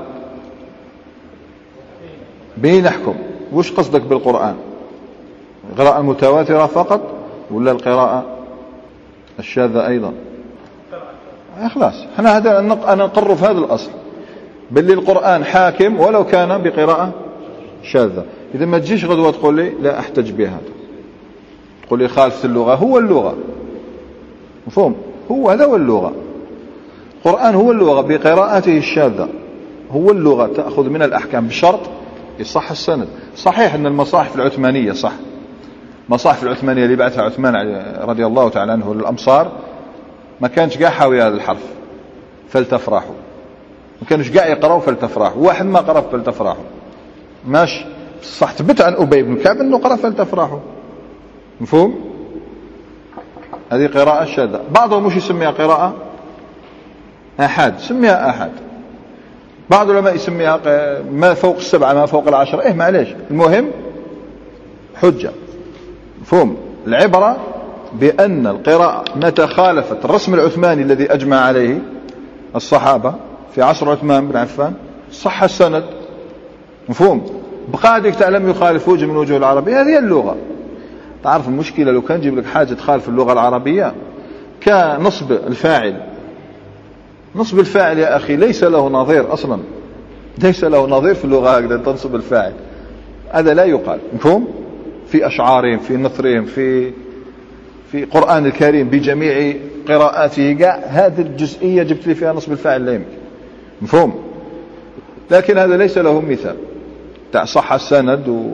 به نحكم؟ وش قصدك بالقرآن؟ القراءة المتواترة فقط ولا القراءة الشاذة أيضا؟ خلاص احنا هذا أنا نقر في هذا الأصل بل القرآن حاكم ولو كان بقراءة شاذة. إذا ما تجيش غدوة تقول لي لا أحتج بهذا، تقول لي خالفت اللغة. هو اللغة مفهوم؟ هو هذا هو اللغة. القرآن هو اللغة بقراءته الشاذة، هو اللغة تأخذ من الأحكام بشرط يصح السند. صحيح أن المصاحف العثمانية صح، مصاحف العثمانية اللي بعثها عثمان رضي الله تعالى عنه للأمصار ما كانش قاع حاوي هذا الحرف فلتفرحوا، ما كانش قاع يقرأوا فلتفرحوا، واحد ما قرأ فلتفرحوا ماشي صح. ثبت عن أبي بن كعب أنه قرأ فلتفرحوا. مفهوم؟ هذه قراءة شاذة. بعضهم مش يسميها قراءة أحد، سميها أحد. بعض العلماء يسميها ما فوق السبعة ما فوق العشرة. إيه معليش، المهم حجة. مفهوم؟ العبرة بأن القراءة متى خالفت الرسم العثماني الذي أجمع عليه الصحابة في عصر عثمان بن عفان صح السند. مفهوم؟ بقى هذيك تعلم يخالف وجه من وجوه العربية. هذه اللغة. تعرف المشكلة لو كان جيب لك حاجة تخالف اللغة العربية كنصب الفاعل. نصب الفاعل يا أخي ليس له نظير أصلا، ليس له نظير في اللغة هكذا تنصب الفاعل، هذا لا يقال. مفهوم؟ في أشعارهم في نثرهم في في قرآن الكريم بجميع قراءاته قاع هذه الجزئية جبت لي فيها نصب الفاعل لا يمكن. مفهوم؟ لكن هذا ليس له مثال تاع صح السند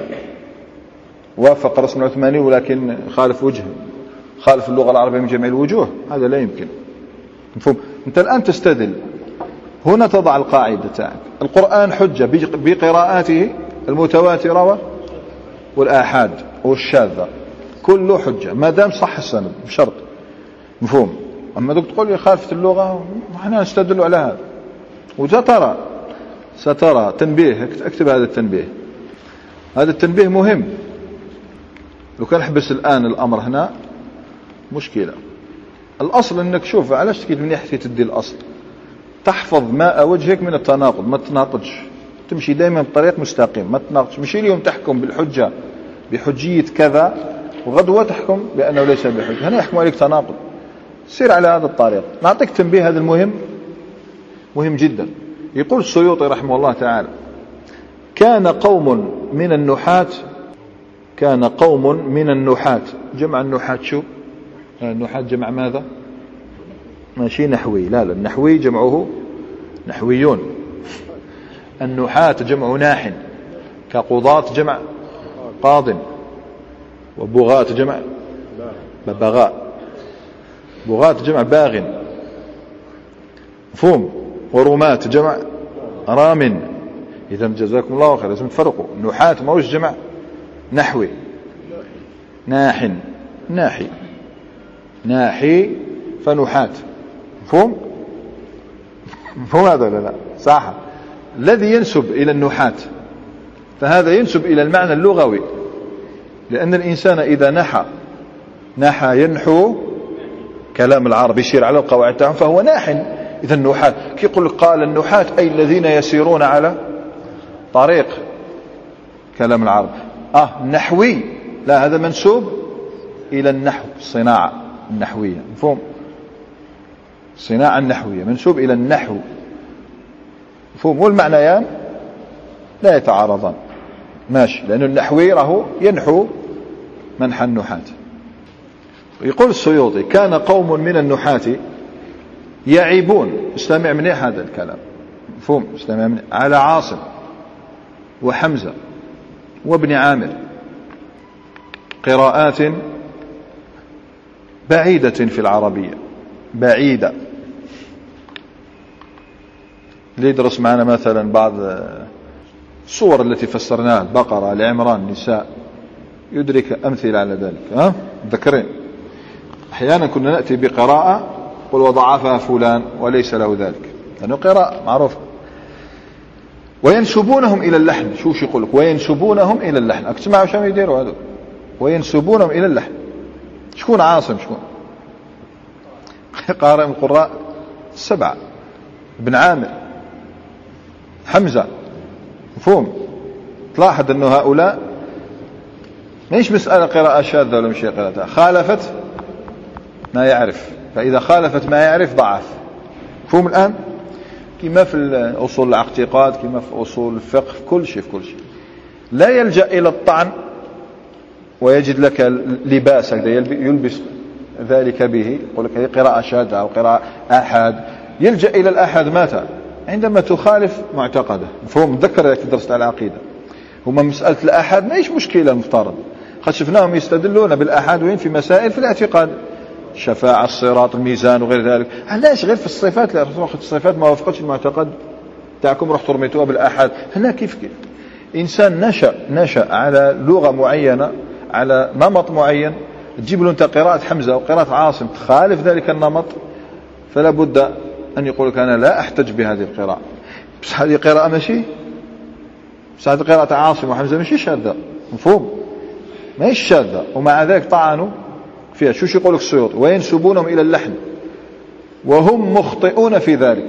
ووافق رسم العثماني ولكن خالف وجه خالف اللغة العربية من جميع الوجوه، هذا لا يمكن. مفهوم؟ أنت الآن تستدل هنا تضع القاعدة تاعك القرآن حجة بقراءاته المتواترة والآحاد والشاذة كله حجة ما دام صح السند بشرط. مفهوم؟ أما دوك تقول لي خالفت اللغة احنا نستدل على هذا. وسترى سترى تنبيه، اكتب هذا التنبيه، هذا التنبيه مهم. لو كان حبس الآن الأمر هنا مشكلة. الأصل أنك شوف علاش تكيد من يحكي تدي الأصل تحفظ ماء وجهك من التناقض، ما تناقضش، تمشي دائما بطريق مستقيم ما تناقضش. مشي اليوم تحكم بالحجة بحجية كذا وغدوة تحكم بأنه ليس بحجة، هنا يحكم عليك تناقض. سير على هذا الطريق. نعطيك تنبيه هذا المهم مهم جدا. يقول السيوطي رحمه الله تعالى كان قوم من النحاة كان قوم من النحاة. جمع النحاة شو؟ النحاة جمع ماذا؟ ماشي نحوي، لا لا، النحوي جمعه نحويون، النحاة جمع ناح، كقضاة جمع قاض، وبغاة جمع ببغاء، بغاة جمع باغ، مفهوم، ورماة جمع رام. إذا جزاكم الله خير، لازم تفرقوا، نحاة ما هوش جمع نحوي، ناح ناحي ناحي فنحاة، مفهوم مفهوم هذا ولا لا؟ صح. الذي ينسب إلى النحاة فهذا ينسب إلى المعنى اللغوي، لأن الإنسان إذا نحى نحى ينحو، كلام العرب يشير على القواعد تاعهم، فهو ناح. إذا النحاة كي يقول قال النحاة أي الذين يسيرون على طريق كلام العرب. آه نحوي لا، هذا منسوب إلى النحو، الصناعة النحوية، مفهوم، الصناعة النحوية منسوب إلى النحو، مفهوم، والمعنيان لا يتعارضان، ماشي، لأن النحوي راهو ينحو منحى النحاة. يقول السيوطي كان قوم من النحاة يعيبون، استمع مني هذا الكلام، مفهوم، استمع مني، على عاصم وحمزة وابن عامر قراءات بعيدة في العربية، بعيدة. ليدرس معنا مثلا بعض الصور التي فسرناها، البقرة، العمران، النساء، يدرك أمثلة على ذلك. ها ذكرين أحيانا كنا نأتي بقراءة قل وضعفها فلان وليس له ذلك، لأنه قراءة معروفة. وينسبونهم إلى اللحن، شو شو يقولك، وينسبونهم إلى اللحن، أكتسمعوا شو يديروا هذا، وينسبونهم إلى اللحن. شكون عاصم؟ شكون قارئ القراء السبعة، ابن عامر، حمزة، مفهوم. تلاحظ أنه هؤلاء ليش مسألة قراءة شاذة ولا مش قراءة، خالفت ما يعرف، فإذا خالفت ما يعرف ضعف، مفهوم الآن. كما في أصول الاعتقاد، كما في أصول الفقه، في كل شيء في كل شيء لا يلجأ إلى الطعن ويجد لك لباس يلبس ذلك به، يقول لك هي قراءة شاذة أو قراءة أحد. يلجأ إلى الأحد متى؟ عندما تخالف معتقده، مفهوم. تذكر ذلك درست على العقيدة، هما مسألة الأحد ما هيش مشكلة المفترض، قد شفناهم يستدلون بالأحد وين في مسائل في الاعتقاد، الشفاعة، الصراط، الميزان وغير ذلك. علاش غير في الصفات؟ لا، الصفات ما وافقتش المعتقد تاعكم رحتوا رميتوها بالأحد. هنا كيف كيف إنسان نشأ نشأ على لغة معينة، على نمط معين، تجيب له أنت قراءة حمزة وقراءة عاصم تخالف ذلك النمط، فلا بد أن يقول لك أنا لا أحتج بهذه القراءة. بس هذه قراءة ماشي، بس هذه قراءة عاصم وحمزة ماشي شاذة، مفهوم، ما هي شاذة، ومع ذلك طعنوا فيها. شو يقول لك السيوطي؟ وينسبونهم إلى اللحن وهم مخطئون في ذلك،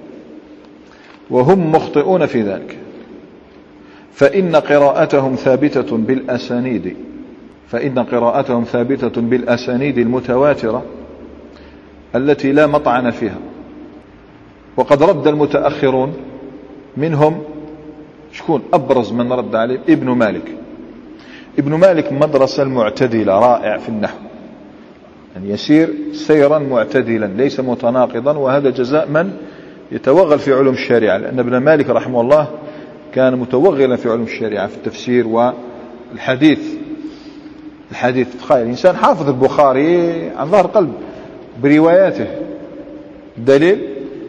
وهم مخطئون في ذلك، فإن قراءتهم ثابتة بالأسانيد، فإن قراءتهم ثابتة بالأسانيد المتواترة التي لا مطعن فيها. وقد رد المتأخرون منهم، شكون أبرز من رد عليه؟ ابن مالك. ابن مالك مدرسة المعتدلة، رائع في النحو، يعني يسير سيرا معتدلا ليس متناقضا، وهذا جزاء من يتوغل في علوم الشريعة، لأن ابن مالك رحمه الله كان متوغلا في علوم الشريعة، في التفسير والحديث. الحديث، تخيل إنسان حافظ البخاري عن ظهر قلب برواياته. دليل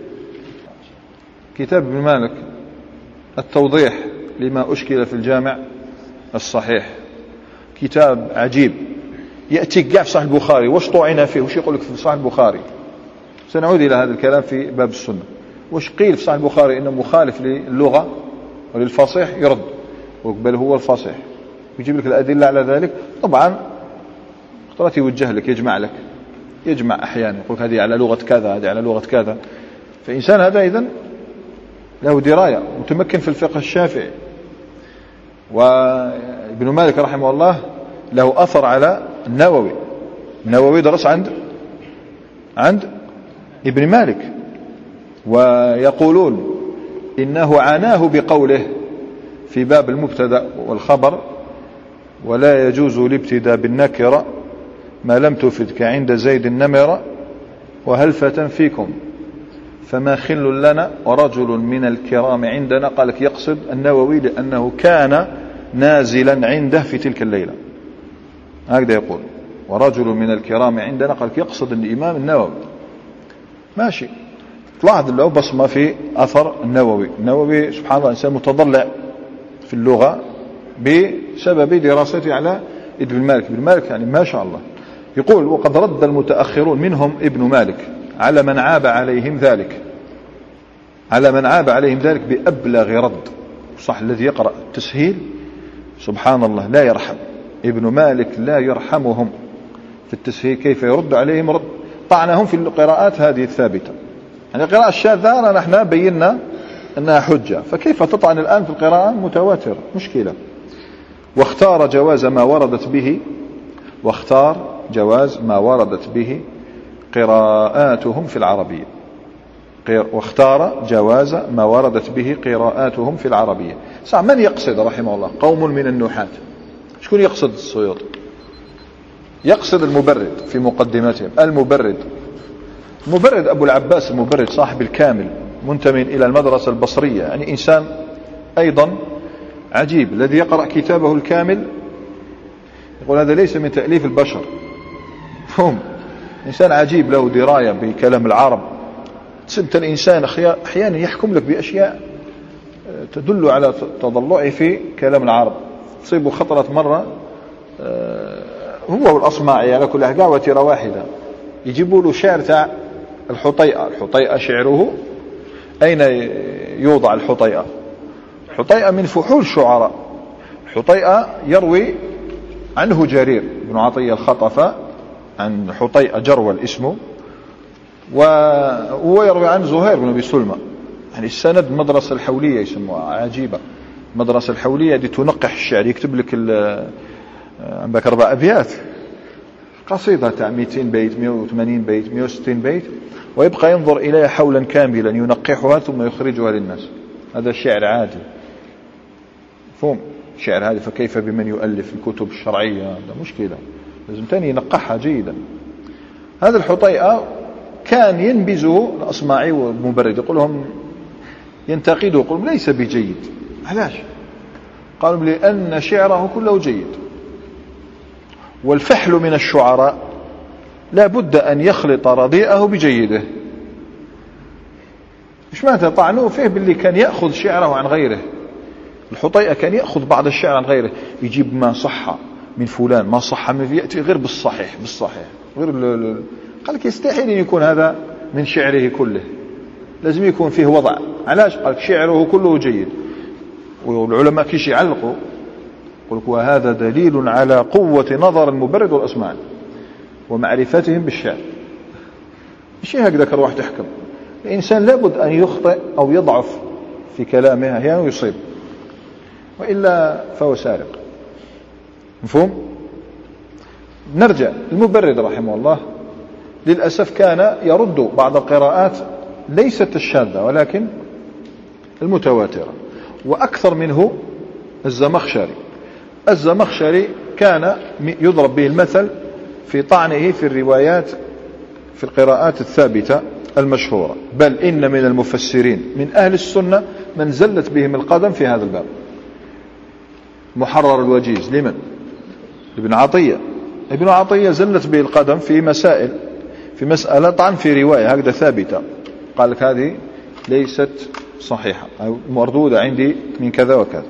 كتاب ابن مالك التوضيح لما أشكل في الجامع الصحيح، كتاب عجيب، يأتيك قاع في صحيح البخاري واش طعن فيه، وش يقول لك في صحيح البخاري. سنعود إلى هذا الكلام في باب السنة. وش قيل في صحيح البخاري إنه مخالف للغة وللفصيح يرد، وقبل هو الفصيح، يجيب لك الأدلة على ذلك. طبعا اخترت يوجه لك، يجمع لك، يجمع أحيانا، يقول لك هذه على لغة كذا، هذه على لغة كذا. فإنسان هذا إذن له دراية، متمكن في الفقه الشافعي. وابن مالك رحمه الله له أثر على النووي، النووي درس عند عند ابن مالك، ويقولون إنه عناه بقوله في باب المبتدأ والخبر: ولا يجوز الابتداء بالنكرة ما لم تفدك عند زيد النمرة وهلفة فيكم فما خل لنا ورجل من الكرام عندنا. قال لك يقصد النووي لأنه كان نازلا عنده في تلك الليلة، هكذا يقول ورجل من الكرام عندنا. قال لك يقصد الإمام النووي. ماشي، تلاحظ له بصمة في أثر النووي. النووي سبحان الله إنسان متضلع في اللغة بسبب دراسته على ابن مالك. ابن مالك يعني ما شاء الله. يقول وقد رد المتأخرون منهم ابن مالك على من عاب عليهم ذلك على من عاب عليهم ذلك بأبلغ رد. صح، الذي يقرأ التسهيل سبحان الله لا يرحم. ابن مالك لا يرحمهم في التسهيل، كيف يرد عليهم رد طعنهم في القراءات هذه الثابتة. يعني القراءة الشاذة نحن بينا أنها حجة، فكيف تطعن الآن في القراءة المتواترة؟ مشكلة. واختار جواز ما وردت به واختار جواز ما وردت به قراءاتهم في العربية واختار جواز ما وردت به قراءاتهم في العربية. صح، من يقصد رحمه الله؟ قوم من النحاة. شكون يقصد؟ السيوطي يقصد المبرد في مقدمتهم. المبرد المبرد أبو العباس المبرد صاحب الكامل منتمي إلى المدرسة البصرية، يعني إنسان أيضا عجيب. الذي يقرأ كتابه الكامل يقول هذا ليس من تأليف البشر. هم إنسان عجيب له دراية بكلام العرب. انت الإنسان أحيانا يحكم لك بأشياء تدل على تضلعه في كلام العرب. تصيبه خطرة مرة هو والأصماعي على كل حاجة وتيرة واحدة، يجيبوا له شعر تاع الحطيئة. الحطيئة شعره أين يوضع الحطيئة؟ الحطيئة من فحول الشعراء. الحطيئة يروي عنه جرير بن عطية الخطفة عن حطيئة جرول اسمه، وهو يروي عن زهير بن أبي سلمى. يعني السند مدرسة الحولية يسموها، عجيبة. مدرسة الحولية دي تنقح الشعر، يكتب لك عندك أربع أبيات قصيدة تاع مئتين بيت مئة وثمانين بيت مئة وستين بيت، ويبقى ينظر إليها حولا كاملا ينقحها ثم يخرجها للناس. هذا شعر عادي، فهم شعر هذا. فكيف بمن يؤلف الكتب الشرعية؟ هذا مشكلة، لازم تاني ينقحها جيدا. هذا الحطيئة كان ينبذه الأصماعي والمبرد، يقول لهم ينتقده، يقول لهم ليس بجيد. علاش؟ قالوا لأن شعره كله جيد، والفحل من الشعراء لا بد أن يخلط رديئه بجيده. مش معنى طعنوه فيه باللي كان يأخذ شعره عن غيره. الحطيئة كان يأخذ بعض الشعر عن غيره، يجيب ما صح من فلان ما صح من يأتي غير بالصحيح بالصحيح غير ال... قال لك يستحيل أن يكون هذا من شعره كله، لازم يكون فيه وضع. علاش؟ قال لك شعره كله جيد. والعلماء كيش يعلقوا يقول لك وهذا دليل على قوة نظر المبرد والأصمعي ومعرفتهم بالشعر. مش هكذا كروح تحكم. الإنسان لابد أن يخطئ أو يضعف في كلامه أحيانا ويصيب، وإلا فهو سارق. مفهوم؟ نرجع. المبرد رحمه الله للأسف كان يرد بعض القراءات ليست الشاذة ولكن المتواترة، وأكثر منه الزمخشري. الزمخشري كان يضرب به المثل في طعنه في الروايات في القراءات الثابتة المشهورة، بل إن من المفسرين من أهل السنة من زلت بهم القدم في هذا الباب. محرر الوجيز لمن؟ ابن عطية. ابن عطية زلت به القدم في مسائل، في مسألة طعن في رواية هكذا ثابتة، قال لك هذه ليست صحيحة أو مردودة عندي من كذا وكذا.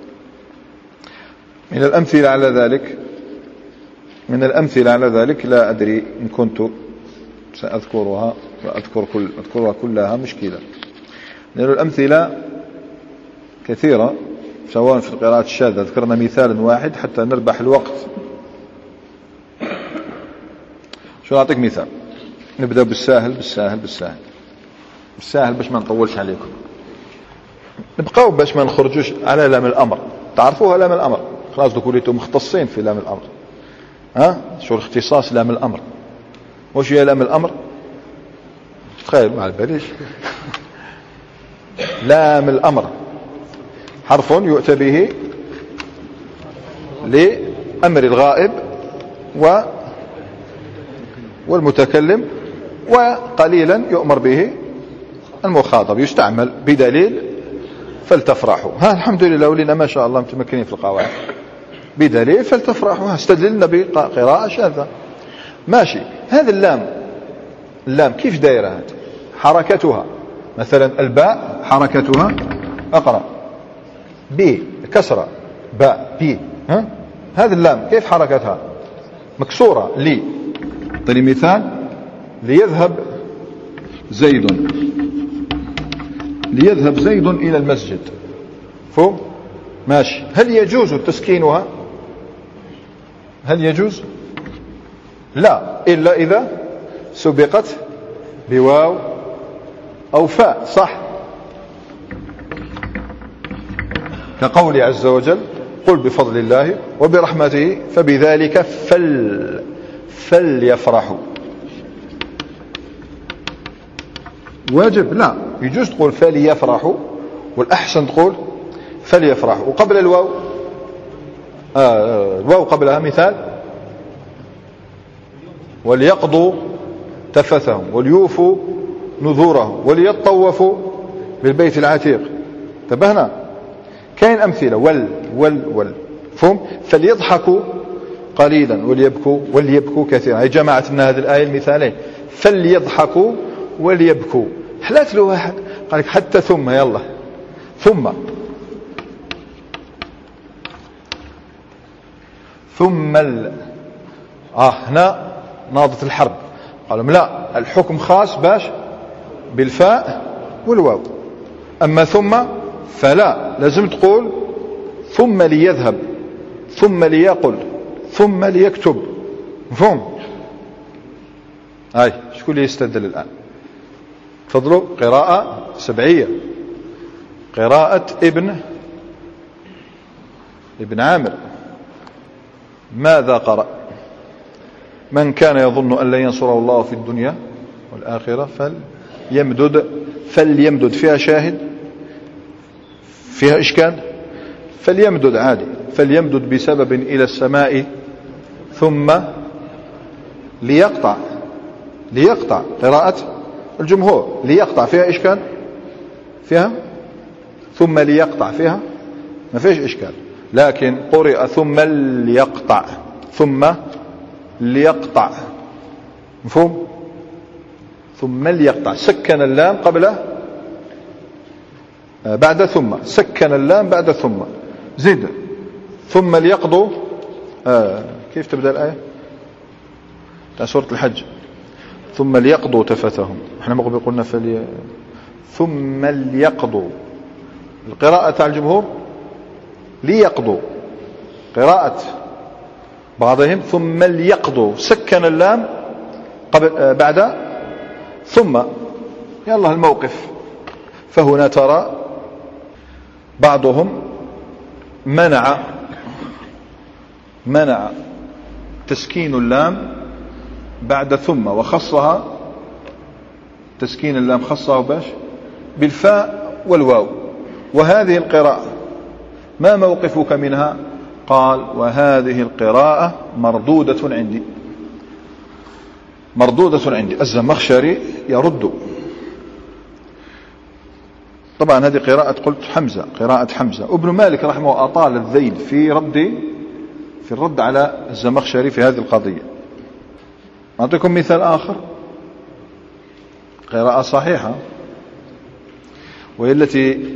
من الأمثلة على ذلك من الأمثلة على ذلك لا أدري إن كنت سأذكرها وأذكر كل أذكرها كلها مشكلة، لأن الأمثلة كثيرة سواء في القراءات الشاذة. ذكرنا مثالا واحد حتى نربح الوقت. شو نعطيك مثال؟ نبدأ بالساهل بالساهل بالساهل بالساهل باش ما نطولش عليكم. نبقاو باش ما نخرجوش على لام الأمر. تعرفوها لام الأمر؟ خلاص دوك وليتوا مختصين في لام الأمر. ها شو الاختصاص لام الأمر؟ وش هي لام الأمر؟ تخيل ما على باليش. لام الأمر حرف يؤتى به لأمر الغائب و والمتكلم وقليلا يؤمر به المخاطب، يستعمل بدليل فلتفرحوا. ها الحمد لله ولينا ما شاء الله متمكنين في القواعد. بدليل فلتفرحوا، استدلنا بقراءة شاذة ماشي. هذا اللام، اللام كيف دايرة حركتها؟ مثلا الباء حركتها اقرأ ب كسرة باء بي، ها هذا اللام كيف حركتها؟ مكسورة لي. طيب مثال ليذهب زيد، ليذهب زيد إلى المسجد فو ماشي. هل يجوز تسكينها؟ هل يجوز؟ لا، إلا إذا سبقت بواو أو فاء، صح؟ كقول عز وجل قل بفضل الله وبرحمته فبذلك فل فليفرحوا. واجب؟ لا، يجوز تقول فليفرحوا، والأحسن تقول فليفرحوا. وقبل الواو آه الواو قبلها مثال وليقضوا تفثهم وليوفوا نذورهم وليطوفوا بالبيت العتيق. انتبهنا؟ كاين أمثلة ول ول ول فهم. فليضحكوا قليلا وليبكوا وليبكوا كثيرا. هي جماعة لنا هذه الآية المثالين، فليضحكوا وليبكوا. حلات له واحد قال لك حتى ثم، يلا ثم ثم ال... آه هنا ناضت الحرب، قالوا لا الحكم خاص باش بالفاء والواو، أما ثم فلا، لازم تقول ثم ليذهب ثم ليقل ثم ليكتب. مفهوم؟ هاي شكون اللي يستدل الآن؟ تفضلوا. قراءة سبعية، قراءة ابن ابن عامر. ماذا قرأ؟ من كان يظن أن لا ينصره الله في الدنيا والآخرة فليمدد. فليمدد فيها شاهد؟ فيها إشكال؟ فليمدد عادي. فليمدد بسبب إلى السماء ثم ليقطع. ليقطع قراءة الجمهور. ليقطع فيها إشكال؟ فيها ثم ليقطع فيها ما فيش إشكال، لكن قرئ ثم ليقطع ثم ليقطع. مفهوم؟ ثم ليقطع. سكن اللام قبل بعد ثم، سكن اللام بعد ثم. زد ثم ليقضوا. آه كيف تبدأ الآية تاع سورة الحج؟ ثم ليقضوا تفثهم. احنا ما قلنا فلي ثم ليقضوا. القراءة تاع الجمهور ليقضوا، قراءة بعضهم ثم ليقضوا، سكن اللام قبل آه بعد ثم. يلا الموقف. فهنا ترى بعضهم منع منع تسكين اللام بعد ثم، وخصها تسكين اللام خصها باش بالفاء والواو. وهذه القراءة ما موقفك منها؟ قال وهذه القراءة مردودة عندي، مردودة عندي. الزمخشري يرد. طبعا هذه قراءة قلت حمزة، قراءة حمزة. ابن مالك رحمه الله أطال الذيل في رد في الرد على الزمخشري في هذه القضية. أعطيكم مثال آخر، قراءة صحيحة وهي التي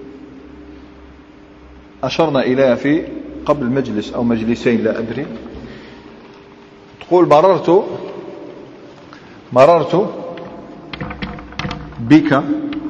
أشرنا إليها في قبل مجلس أو مجلسين لا أدري. تقول مررت مررت بك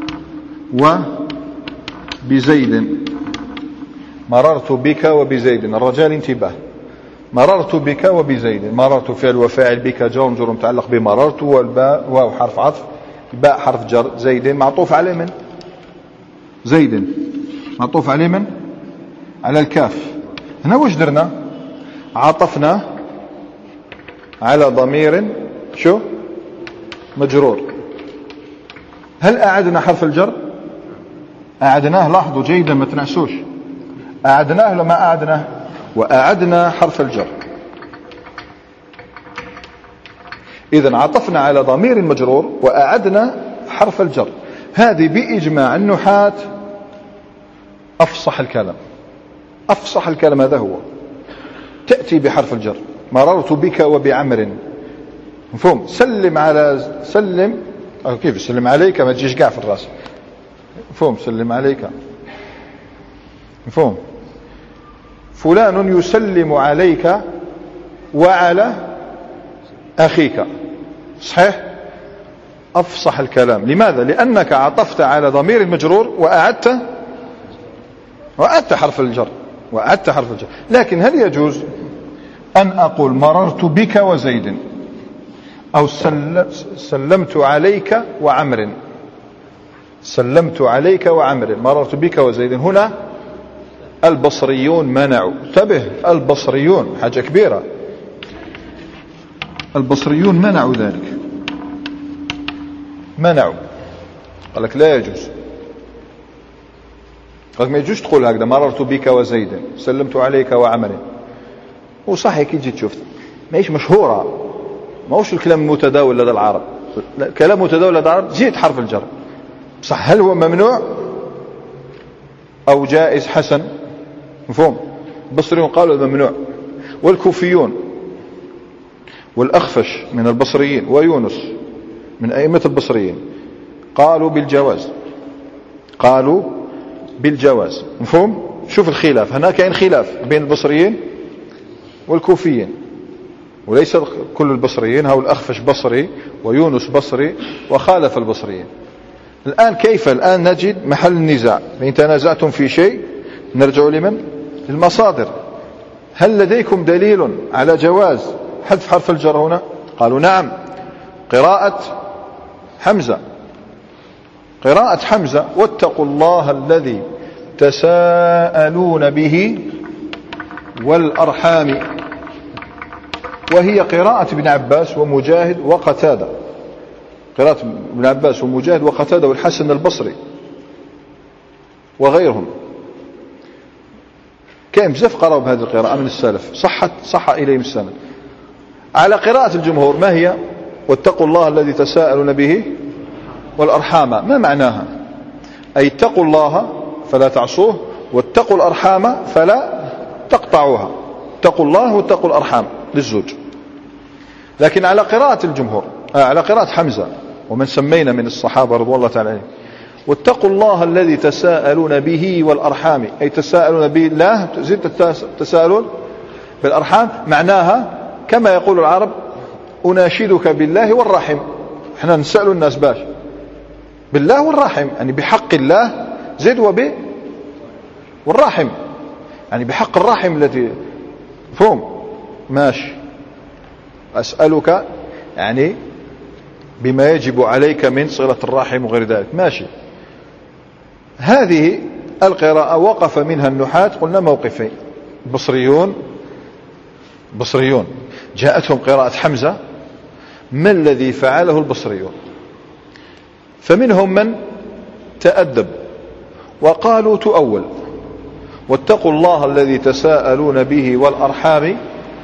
وبزيد. مررت بك وبزيد. الرجال انتباه. مررت بك وبزيد. مررت فعل وفاعل، بك جار مجرور متعلق بمررت، والباء واو حرف عطف، باء حرف جر، زيد معطوف على من؟ زيد معطوف على من؟ على الكاف. هنا واش درنا؟ عطفنا على ضمير شو مجرور. هل أعدنا حرف الجر؟ أعدناه. لاحظوا جيدا ما تنعسوش. أعدناه لما أعدناه؟ وأعدنا حرف الجر. إذن عطفنا على ضمير مجرور وأعدنا حرف الجر. هذه بإجماع النحاة أفصح الكلام. أفصح الكلام هذا هو، تأتي بحرف الجر. مررت بك وبعمر، مفهوم؟ سلم على سلم، أو كيف سلم عليك ما تجيش قاع في الراس، مفهوم؟ سلم عليك، مفهوم؟ فلان يسلم عليك وعلى أخيك، صحيح؟ أفصح الكلام. لماذا؟ لأنك عطفت على ضمير المجرور وأعدت وأعدت حرف الجر وأعدت حرف الجر. لكن هل يجوز أن أقول مررت بك وزيد، أو سلمت عليك وعمر؟ سلمت عليك وعمر، مررت بك وزيد. هنا البصريون منعوا، انتبه، البصريون حاجة كبيرة، البصريون منعوا ذلك، منعوا، قال لك لا يجوز. قال ما يجوز تقول هكذا مررت بك وزيد، سلمت عليك وعمر. وصحيح كي تجي تشوف ماهيش مشهورة، ما هوش الكلام متداول لدى العرب، كلام متداول لدى العرب جيت حرف الجر. صح، هل هو ممنوع أو جائز حسن؟ مفهوم؟ البصريون قالوا ممنوع، والكوفيون والأخفش من البصريين ويونس من أئمة البصريين قالوا بالجواز، قالوا بالجواز، مفهوم؟ شوف الخلاف هنا، كاين خلاف بين البصريين والكوفيين، وليس كل البصريين، هو الأخفش بصري ويونس بصري وخالف البصريين. الآن كيف؟ الآن نجد محل النزاع، فإن تنازعتم في شيء نرجع لمن؟ للمصادر. هل لديكم دليل على جواز حذف حرف الجر هنا؟ قالوا نعم، قراءة حمزة، قراءة حمزة واتقوا الله الذي تساءلون به والأرحام، وهي قراءة ابن عباس ومجاهد وقتادة، قراءة ابن عباس ومجاهد وقتادة والحسن البصري وغيرهم. كان بزاف قرأوا بهذه القراءة من السلف، صحت صح إليهم السند. على قراءة الجمهور ما هي؟ واتقوا الله الذي تساءلون به والأرحام. ما معناها؟ أي اتقوا الله فلا تعصوه، واتقوا الأرحام فلا تقطعوها. اتقوا الله واتقوا الأرحام للزوج. لكن على قراءة الجمهور، آه على قراءة حمزة ومن سمينا من الصحابة رضوان الله تعالى عليهم، واتقوا الله الذي تساءلون به والأرحام، أي تساءلون به الله، زيد تساءلون بالأرحام. معناها كما يقول العرب أناشدك بالله والرحم. احنا نسأل الناس باش بالله والرحم، يعني بحق الله زيد وب والرحم، يعني بحق الرحم التي فهم ماشي. أسألك يعني بما يجب عليك من صلة الرحم وغير ذلك، ماشي. هذه القراءة وقف منها النحاة قلنا موقفين. بصريون بصريون جاءتهم قراءة حمزة، ما الذي فعله البصريون؟ فمنهم من تأدب وقالوا تؤول، واتقوا الله الذي تساءلون به والأرحام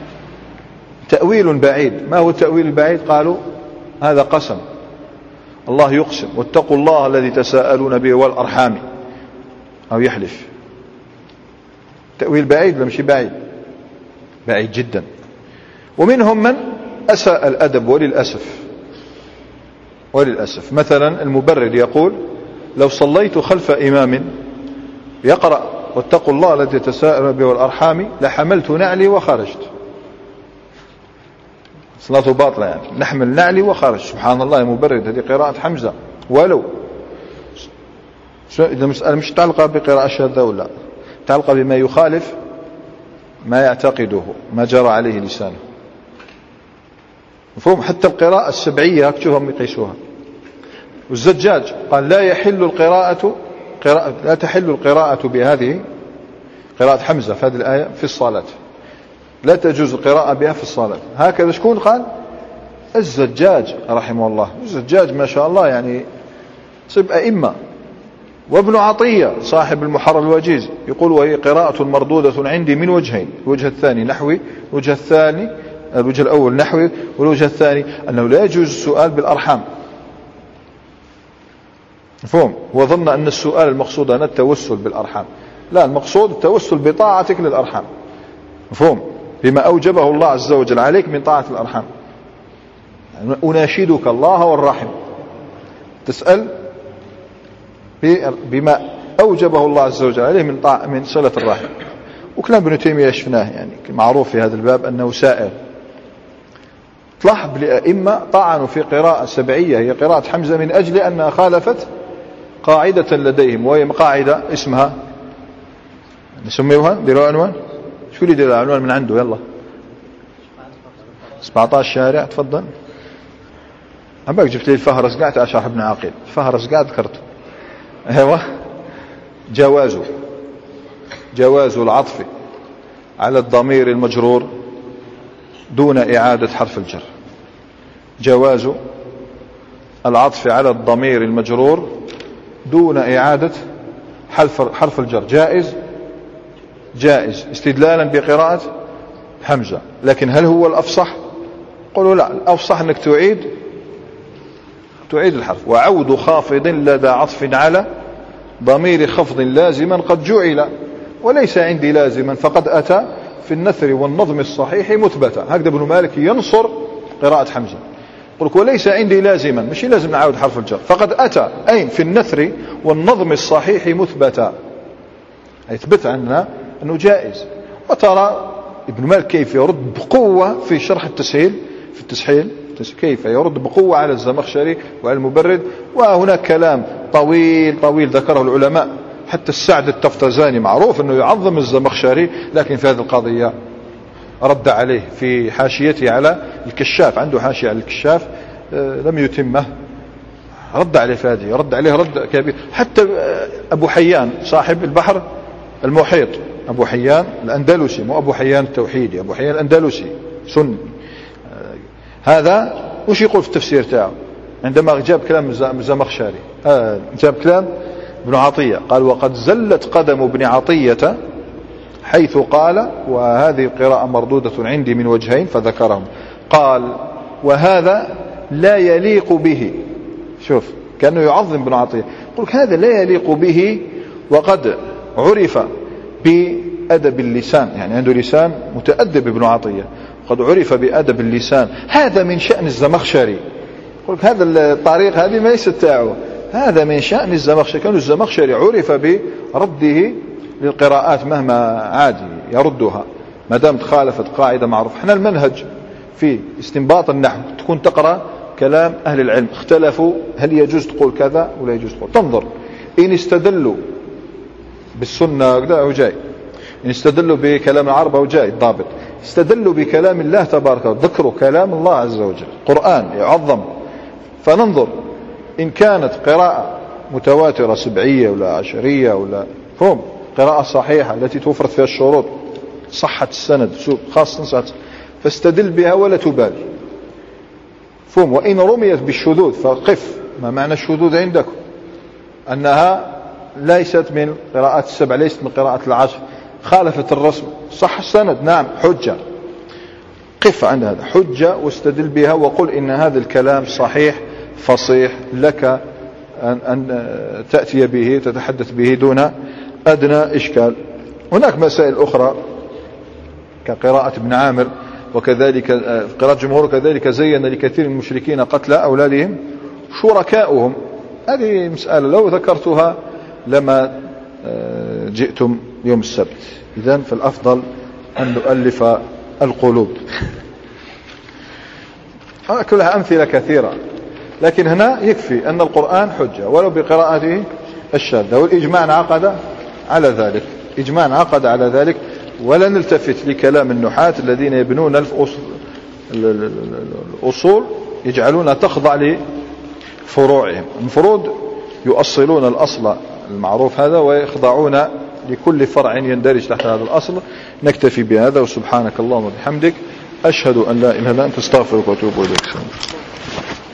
تأويل بعيد. ما هو التأويل البعيد؟ قالوا هذا قسم، الله يقسم واتقوا الله الذي تساءلون به والأرحام، أو يحلف. تأويل بعيد، لم شي بعيد، بعيد جدا. ومنهم من أساء الأدب، وللأسف وللأسف. مثلا المبرد يقول لو صليت خلف إمام يقرأ واتقوا الله الذي تساءلون به والأرحام لحملت نعلي وخرجت. صلاته باطلة، يعني نحمل نعلي وخرج. سبحان الله، مبرد، هذه قراءة حمزة. ولو إذا المسألة مش تعلق بقراءة الشاذة ولا تعلق بما يخالف ما يعتقده، ما جرى عليه لسانه، مفهوم؟ حتى القراءة السبعية هكذا يقيسوها. والزجاج قال لا يحل القراءة قراءة لا تحل القراءة بهذه قراءة حمزة في هذه الآية في الصلاة، لا تجوز القراءة بها في الصلاة. هكذا شكون قال؟ الزجاج رحمه الله. الزجاج ما شاء الله يعني صب أئمة. وابن عطية صاحب المحرر الوجيز يقول وهي قراءة مردودة عندي من وجهين، الوجه الثاني نحوي، الوجه الثاني الوجه الأول نحوي، والوجه الثاني أنه لا يجوز السؤال بالأرحام. مفهوم؟ وظن أن السؤال المقصود هنا التوسل بالأرحام، لا، المقصود التوسل بطاعتك للأرحام. مفهوم؟ بما أوجبه الله عز وجل عليك من طاعة الأرحام. أناشدك الله والرحم، تسأل بما أوجبه الله عز وجل عليه من طاعة من صلة الرحم. وكلام ابن تيمية شفناه، يعني معروف في هذا الباب أنه سائر. تلاحظ الأئمة طعنوا في قراءة سبعية هي قراءة حمزة من أجل أنها خالفت قاعدة لديهم، وهي قاعدة اسمها نسميوها ديروا عنوان، شو اللي ديروا عنوان من عنده؟ يلا سبعة عشر شارع. تفضل. أباك جبت لي الفهرس قاعد أشرح ابن عقيل، الفهرس قاعد ذكرته. ايوه، جواز جواز العطف على الضمير المجرور دون إعادة حرف الجر. جواز العطف على الضمير المجرور دون إعادة حرف الجر جائز، جائز استدلالا بقراءة حمزة. لكن هل هو الأفصح؟ قولوا لا، الأفصح أنك تعيد تعيد الحرف. وعود خافض لدى عطف على ضمير خفض لازما قد جعل وليس عندي لازما فقد أتى في النثر والنظم الصحيح مثبتا. هكذا ابن مالك ينصر قراءة حمزة، يقول وليس عندي لازما، مش لازم نعاود حرف الجر، فقد أتى أي في النثر والنظم الصحيح مثبتا، يثبت عندنا أنه جائز. وترى ابن مالك كيف يرد بقوة في شرح التسهيل، في التسهيل كيف يرد بقوة على الزمخشري وعلى المبرد. وهناك كلام طويل طويل ذكره العلماء، حتى السعد التفتزاني معروف أنه يعظم الزمخشري، لكن في هذه القضية رد عليه في حاشيته على الكشاف، عنده حاشية على الكشاف لم يتمه، رد عليه في هذه، رد عليه رد كبير. حتى أبو حيان صاحب البحر المحيط، أبو حيان الأندلسي، مو أبو حيان التوحيدي، أبو حيان الأندلسي سني، هذا وش يقول في التفسير تاعه عندما جاب كلام الزمخشري؟ آه جاب كلام ابن عطية، قال وقد زلت قدم ابن عطية حيث قال، وهذه القراءة مردودة عندي من وجهين فذكرهم، قال وهذا لا يليق به. شوف كأنه يعظم ابن عطية، يقول هذا لا يليق به وقد عرف بأدب اللسان، يعني عنده لسان متأدب ابن عطية، قد عرف بأدب اللسان، هذا من شأن الزمخشري. يقول هذا الطريق هذه ما ليست تاعه، هذا من شأن الزمخشري، كان الزمخشري عرف برده للقراءات مهما عاد يردها ما دام خالفت قاعدة معروفة. احنا المنهج في استنباط النحو تكون تقرأ كلام أهل العلم، اختلفوا هل يجوز تقول كذا ولا يجوز تقول، تنظر إن استدلوا بالسنة كذا أو جاي، إن استدلوا بكلام العرب أو جاي الضابط، استدلوا بكلام الله تبارك وتعالى، ذكروا كلام الله عز وجل، قرآن يعظم، فننظر إن كانت قراءة متواترة سبعية ولا عشرية ولا فهم قراءة صحيحة التي توفرت فيها الشروط، صحة السند خاصة صحة، فاستدل بها ولا تبالي. فهم وإن رميت بالشذوذ فقف، ما معنى الشذوذ عندكم؟ أنها ليست من قراءات السبع، ليست من قراءة العشر، خالفت الرسم، صح السند، نعم حجة، قف عند هذا حجة واستدل بها وقل إن هذا الكلام صحيح فصيح لك أن, أن تأتي به تتحدث به دون أدنى إشكال. هناك مسائل أخرى كقراءة ابن عامر، وكذلك قراءة جمهور، كذلك زين لكثير من المشركين قتل أولادهم شركاؤهم، هذه مسألة لو ذكرتها لما جئتم يوم السبت. إذن فالأفضل أن نؤلف القلوب. كلها أمثلة كثيرة، لكن هنا يكفي أن القرآن حجة ولو بقراءته الشاذة، والإجماع انعقد على ذلك، إجماع انعقد على ذلك. ولا نلتفت لكلام النحاة الذين يبنون الأصول يجعلونها تخضع لفروعهم، المفروض يؤصلون الأصل المعروف هذا ويخضعون لكل فرع يندرج تحت هذا الأصل. نكتفي بهذا، وسبحانك اللهم وبحمدك أشهد أن لا إله إلا أنت أستغفرك وأتوب إليك.